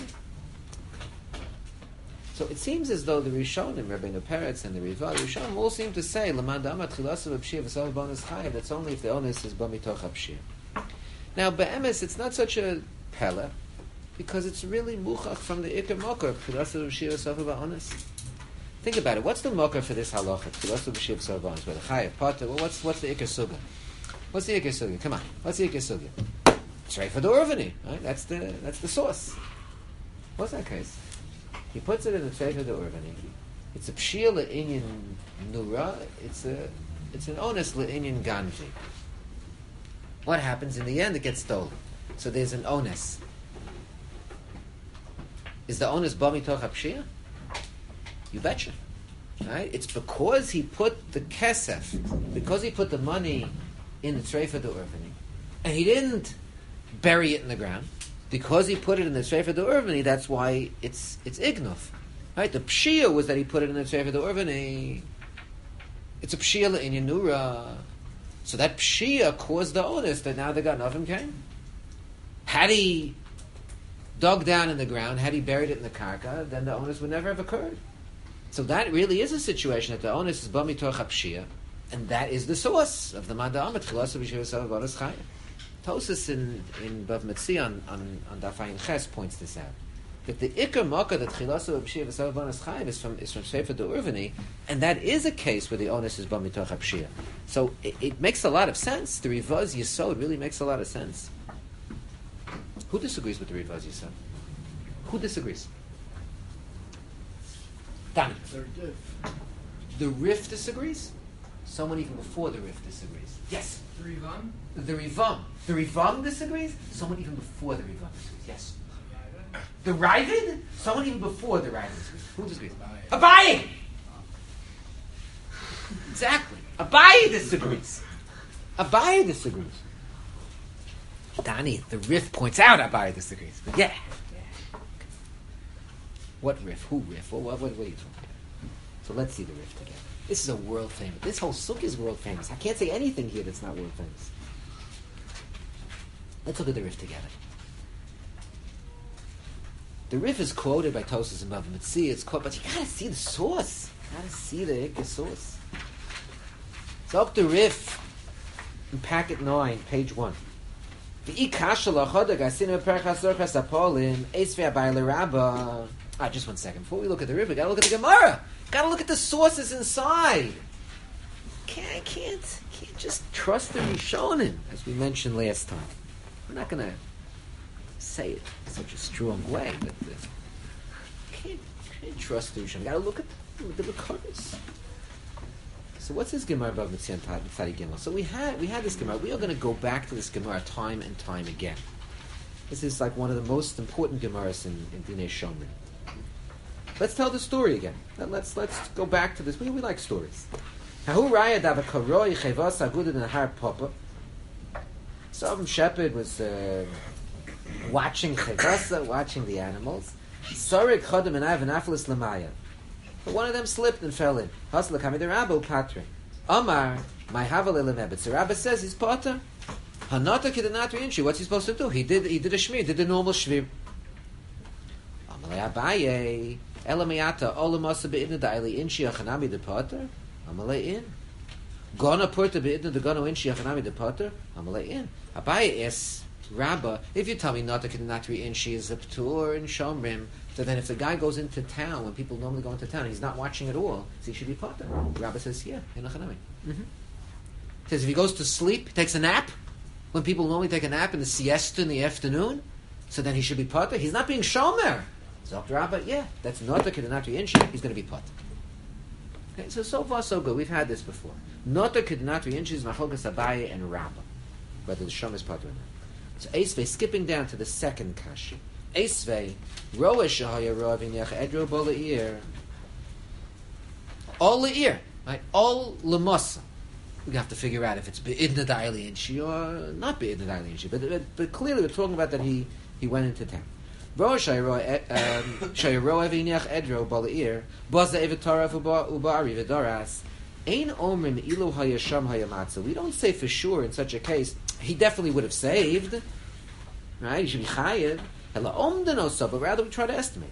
So it seems as though the Rishonim, Rabbeinu Peretz and the Riva, the Rishonim all seem to say, L'man da'amar tchilasav b'pshia v'sav bonus chayav, that's only if the onus is b'mitoch ha'pshia. Now, be'emes, it's not such a pella, because it's really muchach from the ikar mokar, tchilasav b'pshia v'sav b'onus. Think about it. What's the mokar for this halacha? Tchilasav b'pshia v'sav b'onus. Whether chayav, potter, well, what's the ikar sugya? What's the ikar sugya? Come on. What's the ikar sugya? It's right for the urvani, right? That's the source. What's that case? He puts it in the Sefer the Urvani. It's a pshia le'inyan nura. It's an onus le'inyan ganji. What happens in the end? It gets stolen. So there's an onus. Is the onus ba mitoch ha'pshia? You betcha. Right? It's because he put the kesef, because he put the money in the Sefer the Urvani, and he didn't bury it in the ground. Because he put it in the Sefer the Urvani, that's why it's ignuf. Right? The pshia was that he put it in the Sefer the Urvani. It's a pshia le'inyan nura. So that pshia caused the onus that now the Ganavim came. Had he dug down in the ground, had he buried it in the karka, then the onus would never have occurred. So that really is a situation that the onus is ba mitoch ha'pshia, and that is the source of the Mada'amat Chilas B'Shiva Sav Bonus Chaya. Tosas in Bav Metzi on Dafayin Ches points this out. That the Iker Mocha that Chilasu B'Shiva V'Sav Bonus Chayim is from Sefer the Urvani, and that is a case where the onus is Bam Mitoch HaPshia. So it makes a lot of sense. The Rivaz Yisod really makes a lot of sense. Who disagrees with the Rivaz Yisod? Who disagrees? Danny. The Rif disagrees? Someone even before the Rif disagrees. Yes. The Rivam? The Rivam. The Rivam disagrees? Someone even before the Rivam disagrees. Yes. The Ravid? Someone even before the Ravid disagrees. Who disagrees? Abaye! Exactly. Abaye disagrees. Abaye disagrees. Danny, the Rif points out Abaye disagrees. But yeah. What Rif? Who Rif? What are you talking about? So let's see the Rif together. This is a world famous. This whole sukkah is world famous. I can't say anything here that's not world famous. Let's look at the Rif together. The Rif is quoted by Tosas and Bav Metzi. It's quoted, but you gotta see the source. You gotta see the Ikka source. So up the Rif in packet 9, page 1. Just one second. Before we look at the Rif, we gotta look at the Gemara. Gotta look at the sources inside. Can't just trust the Rishonim, as we mentioned last time. We're not gonna say it in such a strong way, but can't trust the Rishonim. Gotta look at the Mekaros. So what's this Gemara above Mitzian Tzadi Gimel? So we had this Gemara. We are going to go back to this Gemara time and time again. This is like one of the most important Gemaras in Dinei Shomrim. Let's tell the story again. Let's go back to this. We like stories. Some shepherd was watching chevasa, watching the animals. But one of them slipped and fell in. Hasla kami the Rabbo patrin. Amar my havel elemebet. So Rabbi says he's potter. Hanata kidanatri inchi. What's he supposed to do? He did a shmir. Did the normal shvir. Amalei Abaye elamayata olamasa beidna daili inchi achanami the potter. Amalei in. Gona purta beidna the gona inchi achanami the potter. Amalei in. Abaye asks Rabba, if you tell me nata kidanatri inchi is a ptur in Shomrim. So then if the guy goes into town, when people normally go into town, he's not watching at all, so he should be potter. Rabbi says, yeah, in Achanami. Says if he goes to sleep, he takes a nap, when people normally take a nap in the siesta in the afternoon, so then he should be potter. He's not being shomer. Zogt Rabba, yeah, that's not the Kedinatri Inshi, he's going to be put. Okay, so far so good. We've had this before. Not the Kedinatri Inshi is Machlokes Abaye and Rabba, whether the Shom is put or not. So Esvei, skipping down to the second Kashi. Esvei, Roa Shahaya Roa Vinyach Edro Bo Le'ir. All Le'ir, right? All Lemasa. We have to figure out if it's Be'idna Da'ili Inshi or not Be'idna Da'ili Inshi. But clearly we're talking about that he went into town. Roa Shahaya Roa Vinyach Edro Bo Le'ir. Baza Evitara Uba'ari V'doras. Ein Omrim Ilu Haya Sham Haya Matzah. We don't say for sure in such a case, he definitely would have saved. Right? He should be chayiv. But rather we try to estimate.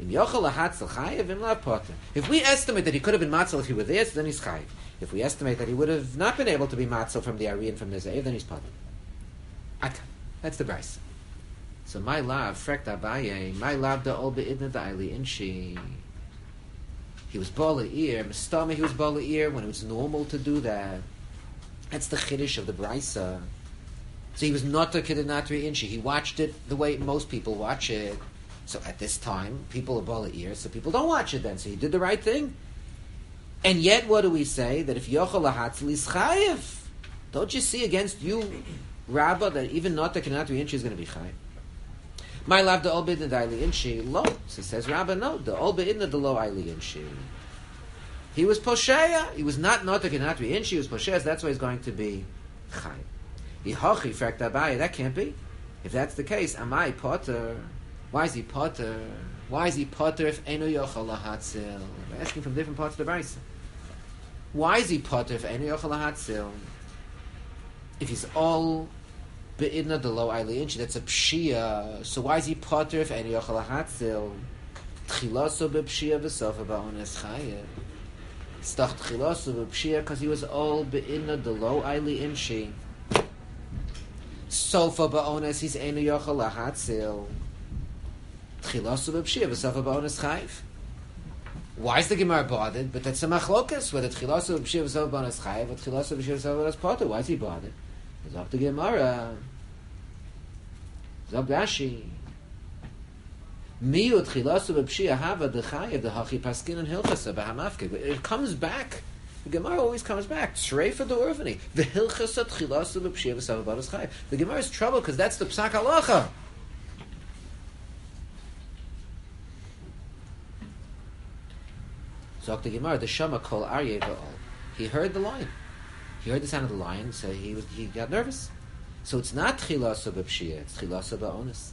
If we estimate that he could have been matzal if he were there, so then he's chayiv. If we estimate that he would have not been able to be matzal from the Ari and from the Ze'ev, then he's pater. That's the Bryce. So my lav, frekt Abaye, my lav da ol be'idna da'ili inshi. He was bala ear, mistama he was bala ear when it was normal to do that. That's the chiddush of the Brisa. So he was not a Kedinatri Inshi. He watched it the way most people watch it. So at this time, people are bala ear, so people don't watch it then. So he did the right thing. And yet, what do we say? That if Yochel Lahatzli is chayiv, don't you see against you, Rabbah, that even not the Kedinatri Inshi is going to be chayiv? My love the Olbe in the Daili Inshi, lo. So says Rabbah, no, the Olbe in the lo Aili Inshi. He was Posheya. He was not the Kedinatri Inshi, he was Posheya, so that's why he's going to be chayiv. Yihachi frekt Abaye, that can't be. If that's the case, Amai Potter. Why is he Potter? Why is he Potter if Eno Yochel Lahatzil? We're asking from different parts of the Brisa. Why is he Potter if Eno Yochel Lahatzil? If he's all Be'idna Delo Aili Inchi, that's a Pshia. So why is he Potter if Eno Yochel Lahatzil? Tchilaso bePshia v'sofa ba'ones Chayev. Stach Tchilaso bePshia because he was all Be'idna Delo Aili Inchi. Sofa ba'ones, he's Einu Yochel Lahatzil. Tchilasu b'pshia, v'sofa ba'ones chayv. Why is the Gemara bothered? But that's a machlokas, whether Tchilasu b'pshia, v'sofa ba'ones chayv, or Tchilasu b'pshia, v'sofa ba'ones potter. Why is he bothered? Zok the Gemara. Zok Rashi. Miu Tchilasu b'pshia hava d'chayev, d'hachi paskin and hilchasa, b'hamafke. It comes back. The Gemara always comes back. Sreifa d'orvani. The hilchasa tchilasu b'pshia v'sava b'adas chayiv. The Gemara is trouble because that's the psak halacha. So the Gemara, the Shama kol aryeh v'ol. He heard the lion. He heard the sound of the lion, so he got nervous. So it's not tchilasu b'pshia, it's tchilasu ba'onis.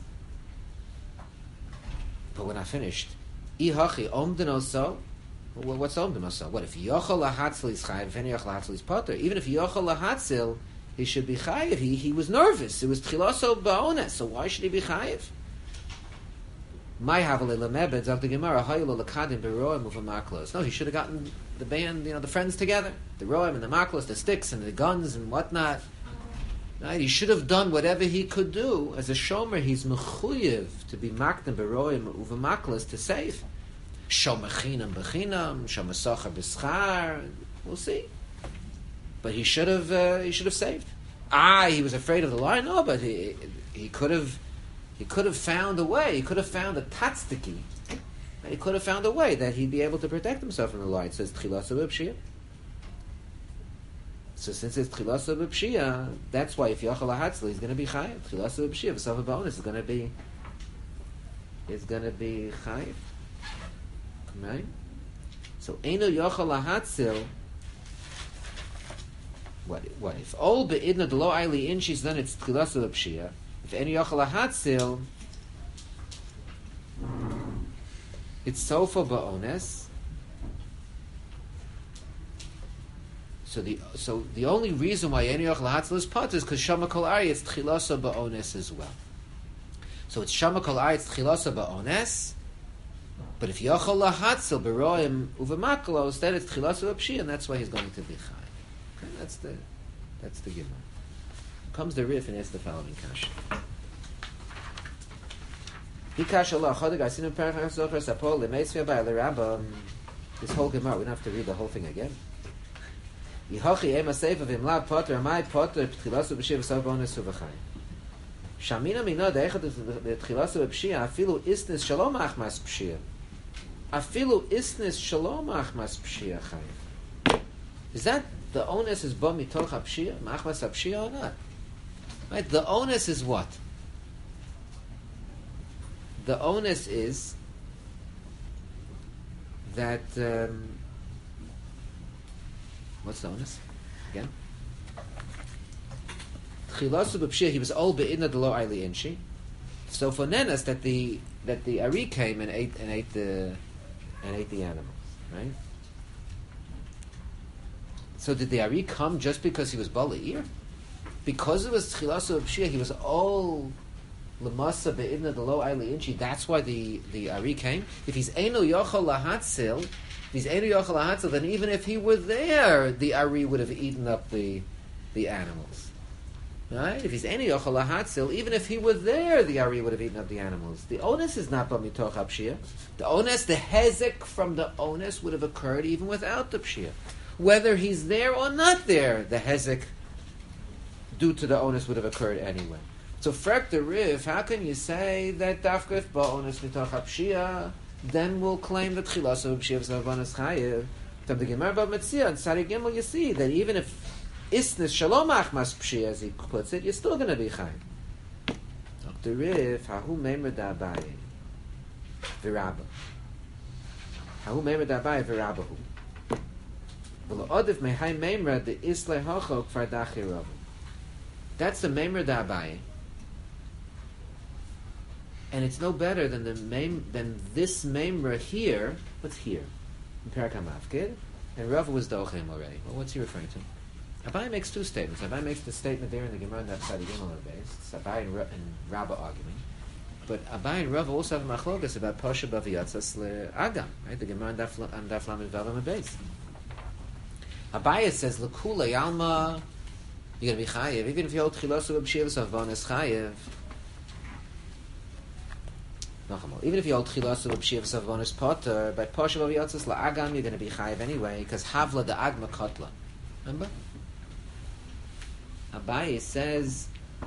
But we're not finished. Ihachi omden oso. Well, what's Omdim Asa? What if Yochel Lahatzil is chayiv? If any Yochel Lahatzil is potter, even if Yochel Lahatzil, he should be chayiv. He was nervous. It was Tchilaso Ba'ones. So why should he be chayiv? My Havale Lamebed of the Gemara Haylo Lakadim Beroim of Maklos. No, he should have gotten the band, the friends together, the Roim and the Maklos, the sticks and the guns and whatnot. Right? He should have done whatever he could do as a shomer. He's mechuyev to be Makdim Beroim of Maklos to save. Shomachinam b'chinam, shomasachar b'schar. We'll see. But he should have saved. He was afraid of the lion. No, but he could have found a way. He could have found a tatztiki. He could have found a way that he'd be able to protect himself from the lion. It says tchilaso b'pshia. So since it's tchilaso b'pshia, that's why if Yochel Lahatzli is going to be chayiv. Tchilaso b'pshia, v'sofa ba'onis is going to be chayiv. Right? So Eino Yochel Lahatzil. What if all be'idna d'lo aili inchis, then it's tchilasu b'pshia. If Eino Yochel Lahatzil, it's sofa ba'ones. So the only reason why Eino Yochel Lahatzil is pot is because Shama Kol Ari it's tchilasu ba'ones as well. So it's Shama Kol Ari it's tchilasu ba'ones. But if Yochel Lahatzil beroim uvemaklos, then it's tchilasu b'pshia, and that's why he's going to be chayiv. Okay, that's the Gemara. Comes the riff and asks the following kasha. This whole Gemara, we don't have to read the whole thing again. Shamina mina deichad the tchilasu b'pshia afilu isnis shalom achmas pshia. Afilu isnis shalom achmas pshia chayiv. Is that the onus is ba mitoch hapshia, machmas hapshia or not? Right? The onus is what? The onus is that what's the onus again? Chilasu b'pshia, he was all be'idna de lo ayli inchi. So for nenas that the Ari came and ate the animals, right? So did the Ari come just because he was bala'ir? Because it was Chilasu b'pshia, he was all lemasa be'idna de lo ayli inchi. That's why the Ari came. If he's eno yochel lahatzil, then even if he were there, the Ari would have eaten up the animals. Right? If he's any yochel lahatzil, even if he were there, the Ari would have eaten up the animals. The onus is not b'mitoch hapshia. The onus, the hezek from the onus would have occurred even without the pshia. Whether he's there or not there, the hezek due to the onus would have occurred anyway. So frek the rif, how can you say that dafka if ba'onus mitoch hapshia, then we'll claim that chilasu b'pshia v'savanas chayev? From the Gemara Bava Metzia and Sari Gimel, you see that even if Isnis Shalom Achmas Pshia, as he puts it, you're still going to be chayim. Dr. Rif, Hahu Meimer Da'abaye V'Rabba. Hahu Meimer Da'abaye V'Rabbahu. V'lo Odif Mehai Meimer De Isle Hocho Kfar Dachi Rabu. That's the Meimer Da'abaye. And it's no better than this Meimer here. What's here? In Perak HaMafkid. And Rav was Dochem already. Well, what's he referring to? Abai makes two statements. Abai makes the statement there in the Gemara that Sadi Gimel on the base. It's Abai and Rabbah arguing. But Abai and Rav also have machlokas about Pasha Baviyatzas le'agam. Right? The Gemara on Daf Lamed Vav on the base. Abai says, L'kula yalma, you're going to be chayev. Even if you hold chilosu b'pshia v'savanas chayev. Even if you hold chilasu b'pshia v'savanas potter, by Pasha Baviyatzas le'agam, you're going to be chayev anyway, because havla the agma kotla. Remember? Abaye says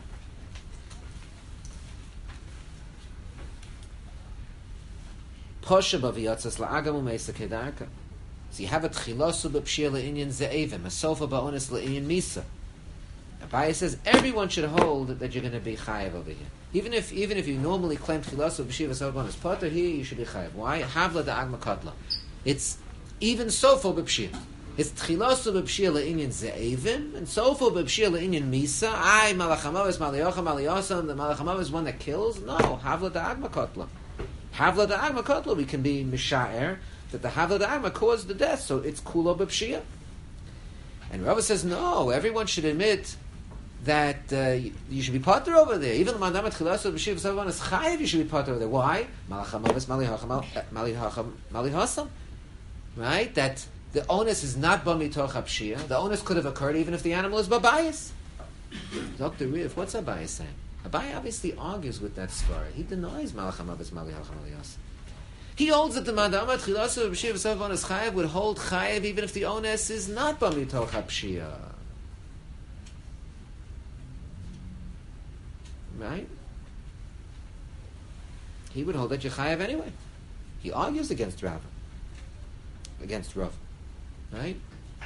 Posha b'viyatzas la'agamu meisa kedarka. So you have a tchilasu b'pshia le'inyan ze'evim, a sofa ba'onis le'inyan misa. Abaye says everyone should hold that you're going to be chayev over here. Even if you normally claim tchilasu b'pshia v'savanas potter, here you should be chayev. Why? Havla da'agma katla. It's even sofa b'pshia. It's tchilasu b'pshia le'inyan ze'evim, and sofa b'pshia le'inyan misa. Malachamav is maliyosam, the malachamav is one that kills. No, havla da'agma kotla. Havla da'agma kotla, we can be misha'er, that the havla da'agma caused the death, so it's kula b'pshia. And Rava says, no, everyone should admit that you should be potter over there. Even the mandamat tchilasu b'pshia v'savanas chayev, you should be potter over there. Why? Malachamav is malihasam. Right? That the onus is not b'mitoch hapshia. The onus could have occurred even if the animal is babayis. Dr. Riv, what's Abai saying? Abai obviously argues with that svara. He denies malacham abbas malihacham aliyas. He holds that the mandamat chilasu b'shiv v'savanas chayev would hold chayev even if the onus is not b'mitoch hapshia. Right? He would hold that you're chayev anyway. He argues against Rav. Right?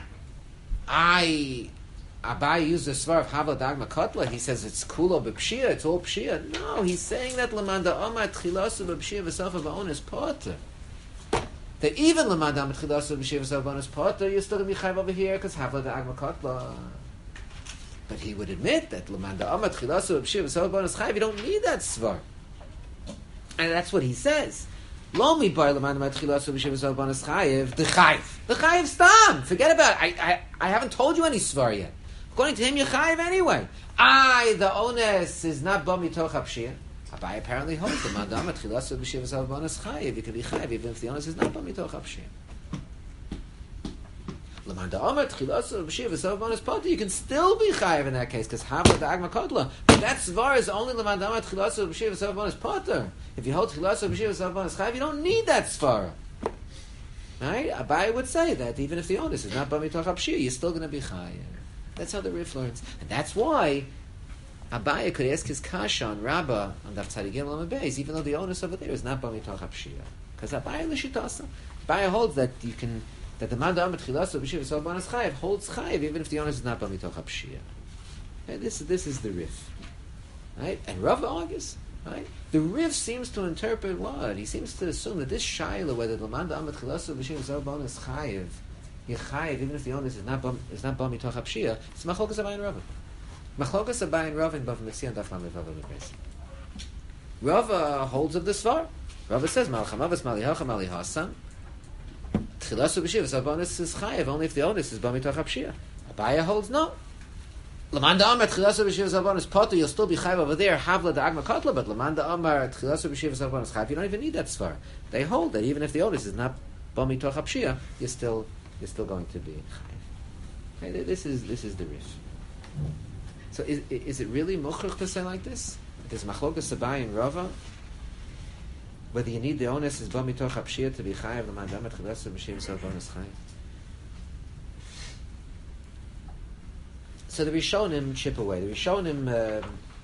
Abai used the svar of Havla Dagma Kotla. He says it's kulo b'pshia, it's all pshia. No, he's saying that Lamanda Omat Chilasu b'pshia v'safa ba'onis potter. That even Lamanda Omat Chilasu b'pshia v'safa ba'onis potter, you're still going to be chayv over here because Havla Dagma Kotla. But he would admit that Lamanda Omat Chilasu b'pshia v'safa ba'onis chayv, you don't need that svar. And that's what he says. Lo mi bar l'man matchilasu b'shiv banas chayev the chayev stam. Forget about it. I haven't told you any svar yet. According to him, you're chayev anyway. The onus is not ba mitoch hapshia. Abai apparently holds the man matchilasu b'shiv banas chayev. You can be chayev even if the onus is not ba mitoch hapshia. You can still be chayev in that case because havla da'agma kodla. But that svar is only l'mandamat chilasu b'shiv v'sav bonus potter. If you hold chilasu b'shiv v'sav bonus chayev, you don't need that svar. Right? Abai would say that even if the onus is not b'mitoch hapshia, you're still going to be chayev. That's how the Rif learns, and that's why Abaye could ask his kasha on Rabbah on Daf Tzadik Gimel Amud Beis, even though the onus over there is not b'mitoch hapshia, because Abaye l'shitasa. Abaye holds that you can that the man da'am b'tchilaso b'shiva salbanas chayiv holds chayiv even if the onus is not b'mitoch hapshia. This is the Rif, right? And Rav argues, right? The Rif seems to interpret what he seems to assume that this shaila whether the man da'am b'tchilaso b'shiva salbanas chayiv yichayiv even if the onus is not b'mitoch hapshia, it's machlokas Abaye and Rava. Machlokas Abaye and Rava in Bava Metzia and Daf Lamed Vav Amud Beis. Rava holds of the Svar. Rava says Malchamavas Malihacha Malihasan. Tchilasu b'shivas abonis is chayev only if the onus is b'mitoch hapshia. Abaye holds no. Lamanda Amar Tchilasu b'shivas abonis potu you'll still be chayev over there havla da'agma kotla, but Lamanda Amar Tchilasu b'shivas abonis chayev you don't even need that Svar. They hold that even if the onus is not b'mitoch hapshia, you're still going to be chayev. Okay, this is the Rif. So is it really muchach to say like this? There's machlokas Abaye and Rava. Whether you need the onus is ba mitoch hapshia to be chayav l'man damet chilasu b'shem sal bonus chayav. So the Rishonim chip away. The Rishonim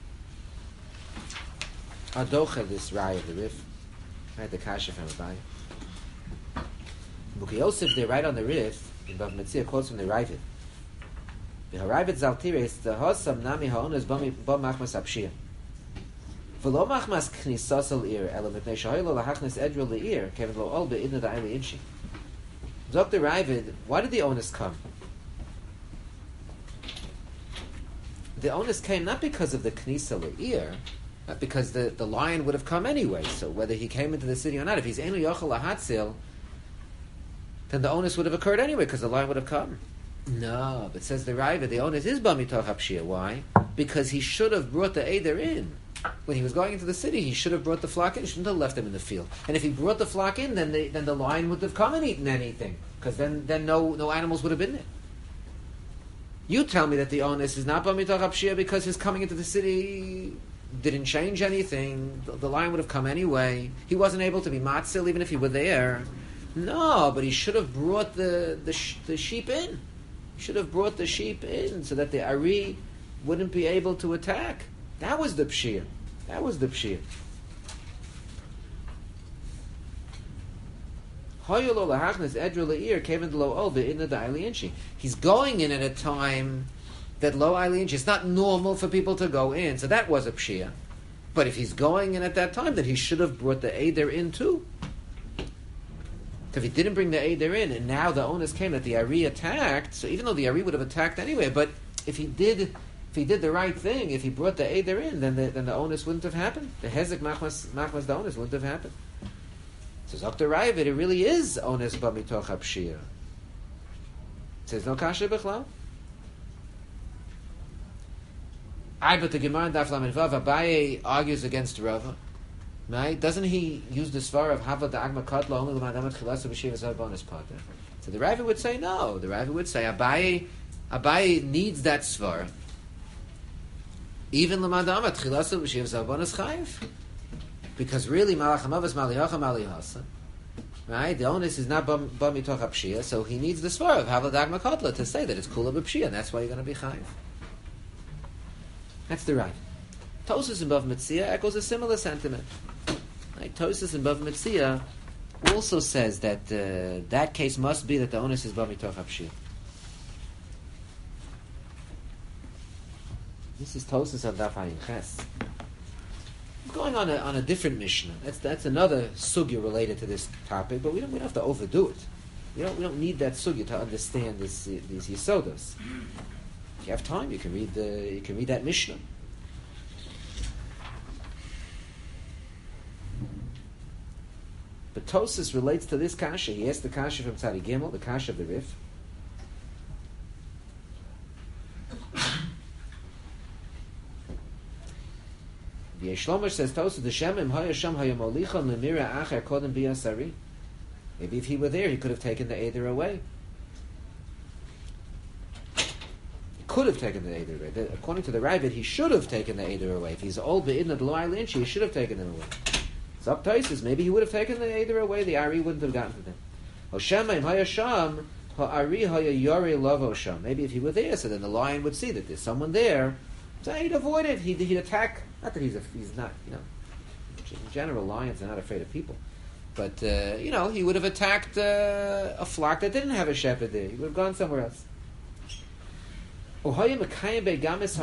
adocha this raya of the Rif, right? The kasha from Abaye. Buki Yosef they write on the Rif in Bava Metzia quotes from the Ravid. The Ravid Zaltiris the hosam nami haonus ba machmas hapshia. V'lo machmas knisas al ir ela mipnei shahaylo lahachnis edril leir kevin lo ol be'idna da'ili inshi. Dr. Ravid, why did the onus come? The onus came not because of the knisa leir, not because the lion would have come anyway. So whether he came into the city or not, if he's enu yochel lahatzil, then the onus would have occurred anyway because the lion would have come. No, but says the Ravid, the onus is b'mitoch hapshia. Why? Because he should have brought the Eider in. When he was going into the city, he should have brought the flock in. He shouldn't have left them in the field. And if he brought the flock in, then the lion would have come and eaten anything, because then no animals would have been there. You tell me that the onus is not b'mitoch hapshia because his coming into the city didn't change anything. The lion would have come anyway. He wasn't able to be matzil even if he were there. No, but he should have brought the sheep in. He should have brought the sheep in so that the Ari wouldn't be able to attack. That was the pshia. That was the pshia. He's going in at a time that lo inchi. It's not normal for people to go in, so that was a pshia. But if he's going in at that time, then he should have brought the Eider in too. If he didn't bring the Eider in, and now the onus came that the Ari attacked, so even though the Ari would have attacked anyway, but if he did the right thing, if he brought the Eider in, then the onus wouldn't have happened. The Hezek machmas the onus wouldn't have happened. So Dr. Ravid, it really is onus b'mitoch hapshia. It says no kasha b'chlal. But the Gemara in Daf Lamed Vav, Abaye argues against Rava. Right? Doesn't he use the svar of Hava da'agma katla only l'madamat chilasu b'shivas bonus pater? So the Ravid would say no. The Ravid would say Abaye needs that svar. Even l'madamat chilasu b'shivas bonus chayiv. Because really malachamavas malihacha malihasa. Right? The onus is not b'mitoch hapshia, so he needs the svar of Hava da'agma katla to say that it's kula b'pshia, and that's why you're going to be chayiv. That's the right. Tosas in Bava Metzia echoes a similar sentiment. Right? Tosas in Bava Metzia also says that that case must be that the onus is b'mitoch hapshia. This is Tosas of Daf Ayin Ches. Going on a different Mishnah. That's another sugya related to this topic, but we don't have to overdo it. We don't need that sugya to understand these yisodos. If you have time, you can read that Mishnah. But Tosas relates to this kasha. He asked the kasha from Tzadi Gimel, the kasha of the Rif. The Yeshlomer says Tosas the Shemim Hayasham Hayamolicha Lemira Acher Kodem Biyasari. Maybe if he were there, he could have taken the Eider away. Could have taken the Eider away. According to the Ravid, he should have taken the Eider away. If he's old be'idna d'lo inchi, he should have taken them away. It's up to maybe he would have taken the Eider away, the Ari wouldn't have gotten to them. Hoshemayim hayasham ha'ari hayayori lavo sham. Maybe if he were there, so then the lion would see that there's someone there So he'd avoid it. He'd attack. Not that he's not, in general, lions are not afraid of people. But, he would have attacked a flock that didn't have a shepherd there. He would have gone somewhere else. Or he would have been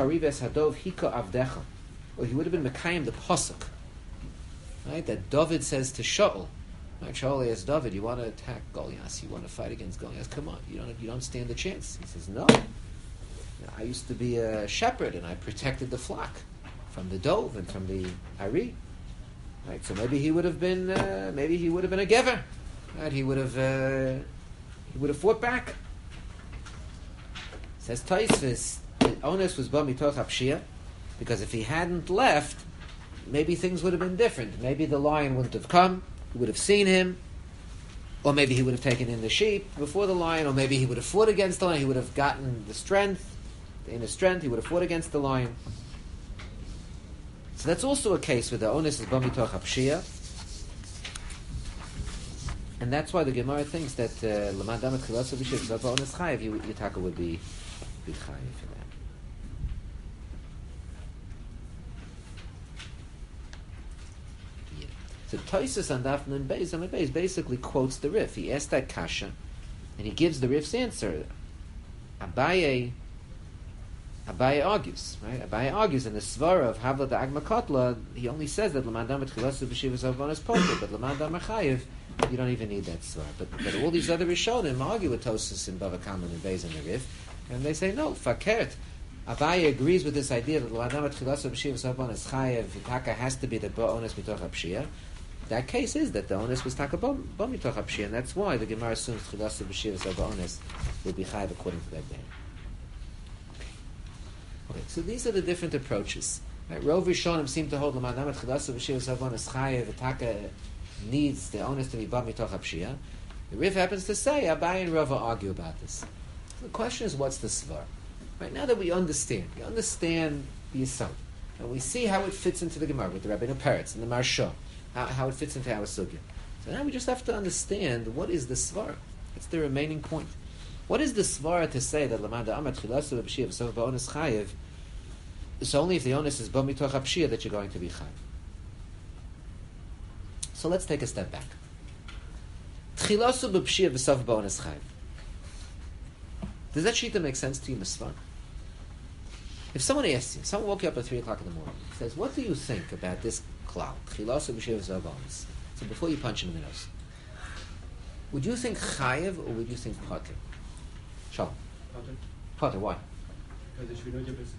Mekayim the Pasuk. Right? That David says to Shaul. Right? Shaul asks David, you want to attack Goliath? You want to fight against Goliath? Come on. You don't stand a chance. He says, no. I used to be a shepherd and I protected the flock from the dove and from the Ari. Right? So maybe he would have been a gever. Right? He would have fought back. Says Taisvis, the onus was ba mitoch hapshia, because if he hadn't left, maybe things would have been different. Maybe the lion wouldn't have come, he would have seen him, or maybe he would have taken in the sheep before the lion, or maybe he would have fought against the lion, he would have gotten the inner strength, he would have fought against the lion. So that's also a case where the onus is ba mitoch hapshia. And that's why the Gemara thinks that Laman Damat Chilaso B'Shiv Zav Onus Chayev, Yitaka would be chayev for that. Yeah. So Tosfos on Daf Nun Beis Amud Beis basically quotes the Rif. He asked that kasha, and he gives the Rif's answer. Abaye argues, right? Abaye argues in the Svara of Havla the Agma Kotla. He only says that Laman Damat Chilaso B'Shiv Zav Onus Poker, but Laman Damat Chayev, you don't even need that Svara. But all these other Rishonim argue with Tosfos and Bava Kama and Beis and the Rif. And they say, no, fakert. Abaye agrees with this idea that l'adam at chilaso b'shiva sabon is chayev, taka has to be the onus mitoch hapshia. That case is that the onus was taka bo mitoch hapshia, and that's why the Gemara assumes chilaso b'shiva sabon would be chayev according to that day. Okay, so these are the different approaches. Right? Rov Rishonim seem to hold l'adam at chilaso b'shiva sabon is chayev, taka needs the onus to be bo mitoch hapshia. The Rif happens to say Abaye and Rava argue about this. The question is, what's the svar? Right now that we understand the Yisod, and we see how it fits into the Gemara with the Rabbeinu Peretz and the Marsha, how it fits into our sugya. So now we just have to understand what is the svar. It's the remaining point. What is the svar to say that Lamanda Amat Chilasu B'Shiv So Ba'onis Chayev? It's only if the onus is Ba Mitoch Hapshia that you're going to be chayev. So let's take a step back. Chilasu B'Shiv V'Sav Ba'onis Chayev. Does that shita make sense to you, Misvar? If someone asks you, someone woke you up at 3 o'clock in the morning, says, what do you think about this cloud? Chilasu b'shiv zavanis. So before you punch him in the nose, would you think chayev or would you think potter? Shalom. Potter, why? Because there should be no difference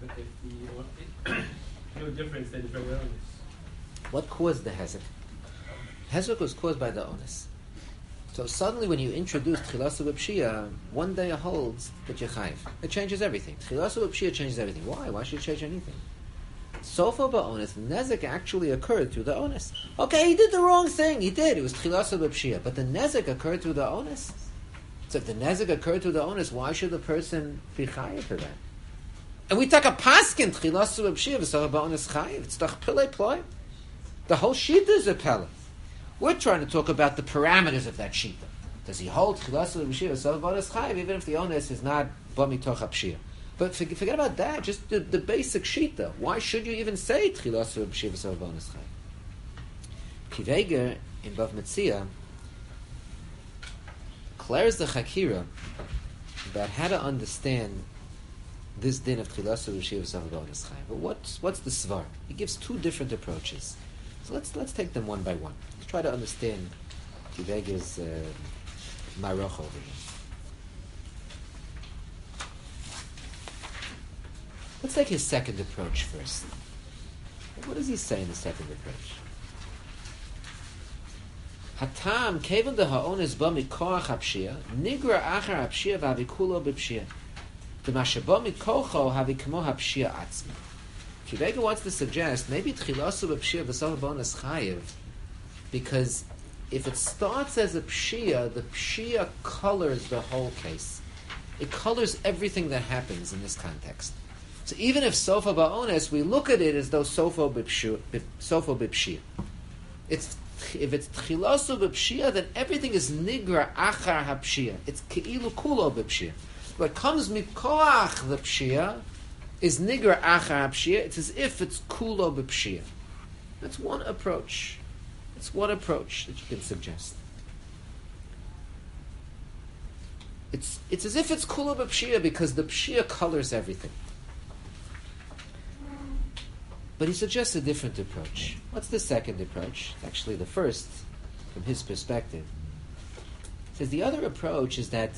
no difference than the regular onus. What caused the hezek? Hezek was caused by the onus. So suddenly when you introduce Tchilasu B'Pshia, one day it holds that you're chayiv. It changes everything. Tchilasu B'Pshia changes everything. Why? Why should it change anything? Sofa Ba'onis, Nezek actually occurred through the onus. Okay, he did the wrong thing. He did. It was Tchilasu B'Pshia. But the Nezek occurred through the onus. So if the Nezek occurred through the onus, why should the person be chayiv for that? And we take a paskin, Tchilasu B'Pshia, Sofa Ba'onis chayiv. It's the Pillei Ploy. The whole shita is a pella. We're trying to talk about the parameters of that shita. Does he hold Chilasu B'Shiva Sof B'Onis Chayev even if the onus is not Ba Mitoch Hapshia? But forget about that. Just the basic shita. Why should you even say Chilasu B'Shiva Sof B'Onis Chayev? Kiveger in Bav Metzia declares the Chakira about how to understand this din of Chilasu B'Shiva Sof B'Onis Chayev. But what's the svar? He gives two different approaches. So let's take them one by one. Let's try to understand Kiveger's Maroch over here. Let's take his second approach first. What does he say in the second approach? Hatam kevon de ha'ones ba mikoach hapshia nigra achar hapshia v'havikulo b'pshia v'mashe ba mikocho havikmo hapshia atzma. Kiveger wants to suggest maybe Tchilasu B'Pshia V'Sof B'Onis Chayev, because if it starts as a Pshia, the Pshia colors the whole case. It colors everything that happens in this context. So even if Sofa Ba'onis, we look at it as though Sofa B'Pshia. If it's Tchilasu B'Pshia, then everything is Nigra Achar HaPshia. It's Ke'ilu Kulo B'Pshia. What comes Mikoach the Pshia, is nigra achar pshia. It's as if it's kulo b'pshia. That's one approach. It's one approach that you can suggest. It's as if it's kulo b'pshia because the pshia colors everything. But he suggests a different approach. What's the second approach? It's actually the first, from his perspective. He says the other approach is that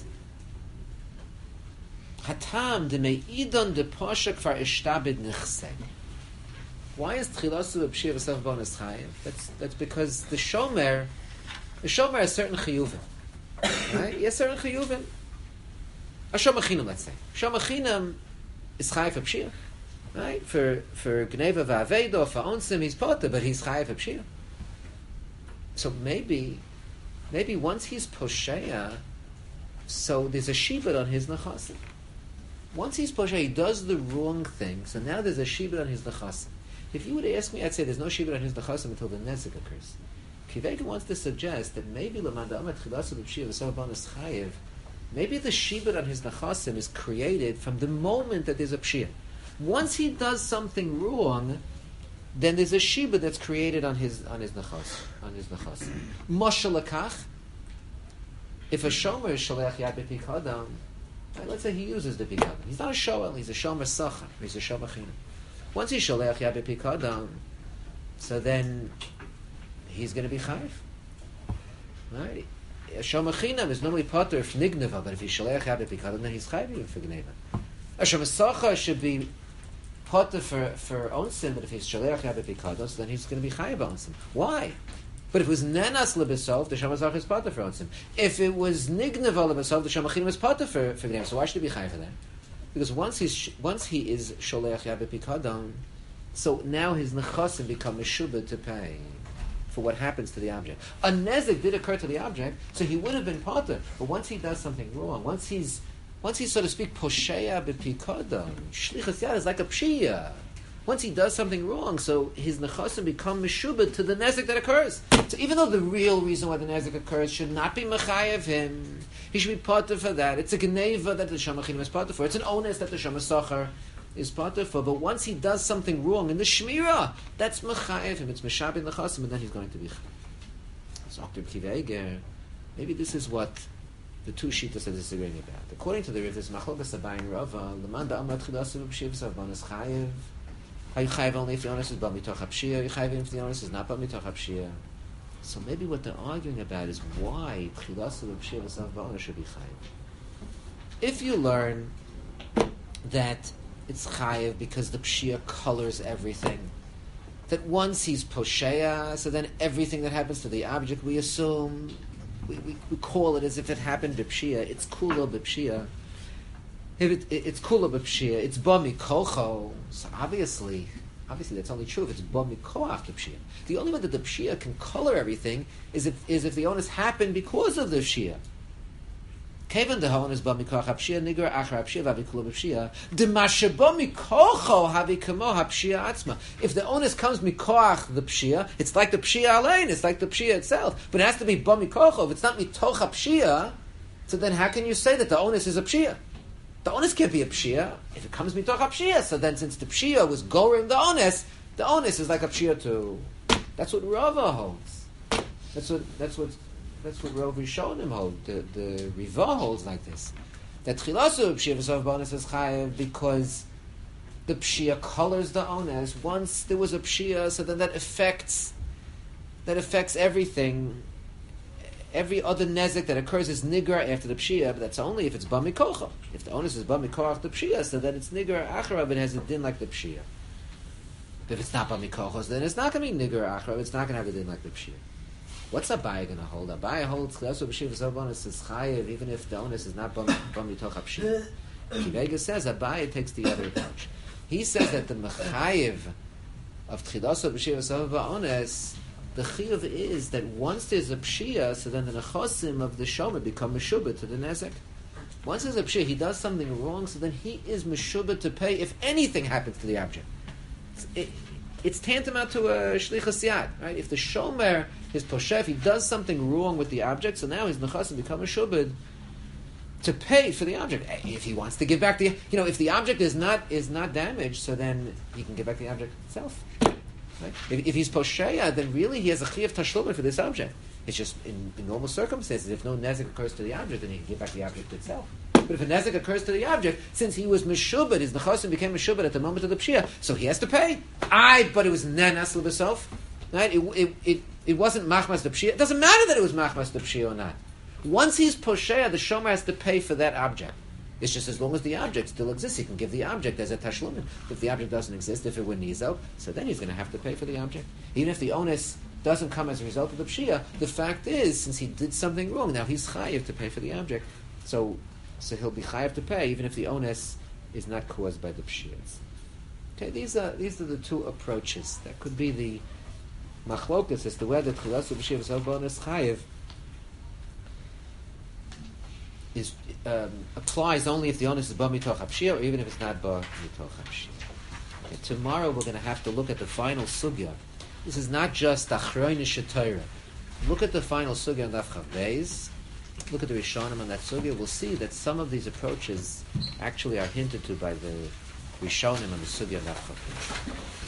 Hatam de meidon de posha kvar ishtabed nichseg. Why is tchilasu b'pshia v'saf bonus chayiv? That's because the shomer has certain chiyuvim. Right? He has certain chiyuvim. A shomachinam, let's say. Shomachinam is chayiv b'pshia. Right? For gneva v'avedo, for onsim, he's potter, but he's chayiv b'pshia. So maybe once he's posheya, so there's a shibud on his nechasim. Once he's posheya, he does the wrong thing, so now there's a shibud on his nechasim. If you would ask me, I'd say there's no shibud on his nechasim until the nezek occurs. Kivega wants to suggest that maybe lemanda amet chilasu b'pshia v'sov bonus chayiv, maybe the shibud on his nechasim is created from the moment that there's a pshia. Once he does something wrong, then there's a shibud that's created on his nechasim. Moshe lekach, if a shomer is sholech yad b'pikadon, right, let's say he uses the pikadon. He's not a shoel, he's a shomer sachar, he's a shomer chinam. Once he's sholech yad b'pikadon, so then he's going to be chayiv. Right? A shomer chinam is normally potter if nigneva, but if he's sholech yad b'pikadon, then he's chayiv even for gneva. A shomer sachar should be potter for onsim, but if he's sholech yad b'pikadon, so then he's going to be chayiv onsim. Why? But if it was nenas lebesov, the shomer sachar is potter for onsim. If it was nigneva lebesov, the shomer chinam is potter for gneva. So why should he be chayiv for that? Because once he is sholech yad b'pikadon, so now his nechasim become meshubed to pay for what happens to the object. A nezek did occur to the object, so he would have been potter. But once he does something wrong, once he's so to speak posheya b'pikadon, shlichus yad is like a pshia. Once he does something wrong, so his nechasim become meshubed to the nezek that occurs. So even though the real reason why the nezek occurs should not be mechayev him, he should be potter for that. It's a gneva that the shomer chinam is potter for. It's an onus that the shomer sachar is potter for. But once he does something wrong in the shmira, that's mechayev him. It's meshabed nechasim, and then he's going to be chayev. So Dr. Kiveger, maybe this is what the two shittas are disagreeing about. According to the Riv, there's machlokas Abai and Rava. L'man da'amad chidasu b'pshiv savban is chayev. Are you chayiv only if the onus is ba mitoch hapshia? Are you chayiv if the onus is not ba mitoch hapshia? So maybe what they're arguing about is why chilasu b'pshia v'sav ba'onus should be chayiv. If you learn that it's chayiv because the pshia colors everything, that once he's posheya, so then everything that happens to the object we assume, we call it as if it happened b'pshia, it's kula b'pshia. If it's kula b'pshia, it's ba mikocho. So obviously that's only true if it's ba mikoach the pshia. The only way that the pshia can color everything is if the onus happened because of the pshia. Kevan the onus ba mikoach hapshia nigra achar hapshia vavi kula b'pshia. Demashe ba mikocho havi kamo hapshia atzma. If the onus comes mikoach the pshia, it's like the pshia alein. It's like the pshia itself. But it has to be ba mikocho. If it's not mitoch hapshia, so then how can you say that the onus is a pshia? The onus can't be a pshia. If it comes mitoch a pshia, so then since the pshia was gorim the onus is like a pshia too. That's what Rava holds. That's what Rav Rishonim hold. The Riva holds like this. That chilasu pshia v'sav bonus is chayev because the pshia colors the onus. Once there was a pshia, so then that affects everything. Every other nezek that occurs is nigra after the pshia, but that's only if it's ba mikocha. If the onus is ba mikocha the pshia, so then it's nigra acharav, it has a din like the pshia. But if it's not ba mikocha, then it's not going to be nigra acharav, it's not going to have a din like the pshia. What's Abai going to hold? Abai holds chilasu b'pshia v'sav bonus is chayev, even if the onus is not ba mikocha pshia. Kivega says Abai takes the other approach. He says that the mechayev of chilasu b'pshia v'sav bonus, the chiyuv is that once there's a pshia, so then the nechosim of the shomer become meshubah to the nezek. Once there's a pshia, he does something wrong, so then he is meshubah to pay if anything happens to the object. It's tantamount to a shlichus yad, right? If the shomer is poshef, he does something wrong with the object, so now his nechosim become meshubah to pay for the object. If he wants to give back the, if the object is not damaged, so then he can give back the object itself. Right? If he's posheya, then really he has a chiyuv tashlumin for this object. It's just in normal circumstances, if no nezek occurs to the object, then he can give back the object itself. But if a nezek occurs to the object, since he was meshubed, his nechasim became meshubed at the moment of the pshia, so he has to pay. But it was nenas l'besof. Right? It wasn't machmas the pshia. It doesn't matter that it was machmas the pshia or not. Once he's posheya, the shomer has to pay for that object. It's just as long as the object still exists, he can give the object as a tashlumin. If the object doesn't exist, if it were nizo, so then he's going to have to pay for the object. Even if the onus doesn't come as a result of the pshia, the fact is, since he did something wrong, now he's chayiv to pay for the object. So he'll be chayiv to pay, even if the onus is not caused by the pshiyas. Okay, these are the two approaches. That could be the machlokas as to whether tchilas u'pshiyas is bonus chayiv is applies only if the onus is ba mitoch hapshia, or even if it's not ba mitoch hapshia. Okay, tomorrow we're going to have to look at the final sugya. This is not just achroinish shetayra. Look at the final sugya on Daf Chav Beis. Look at the Rishonim on that sugya. We'll see that some of these approaches actually are hinted to by the Rishonim on the sugya on Daf Chav Beis.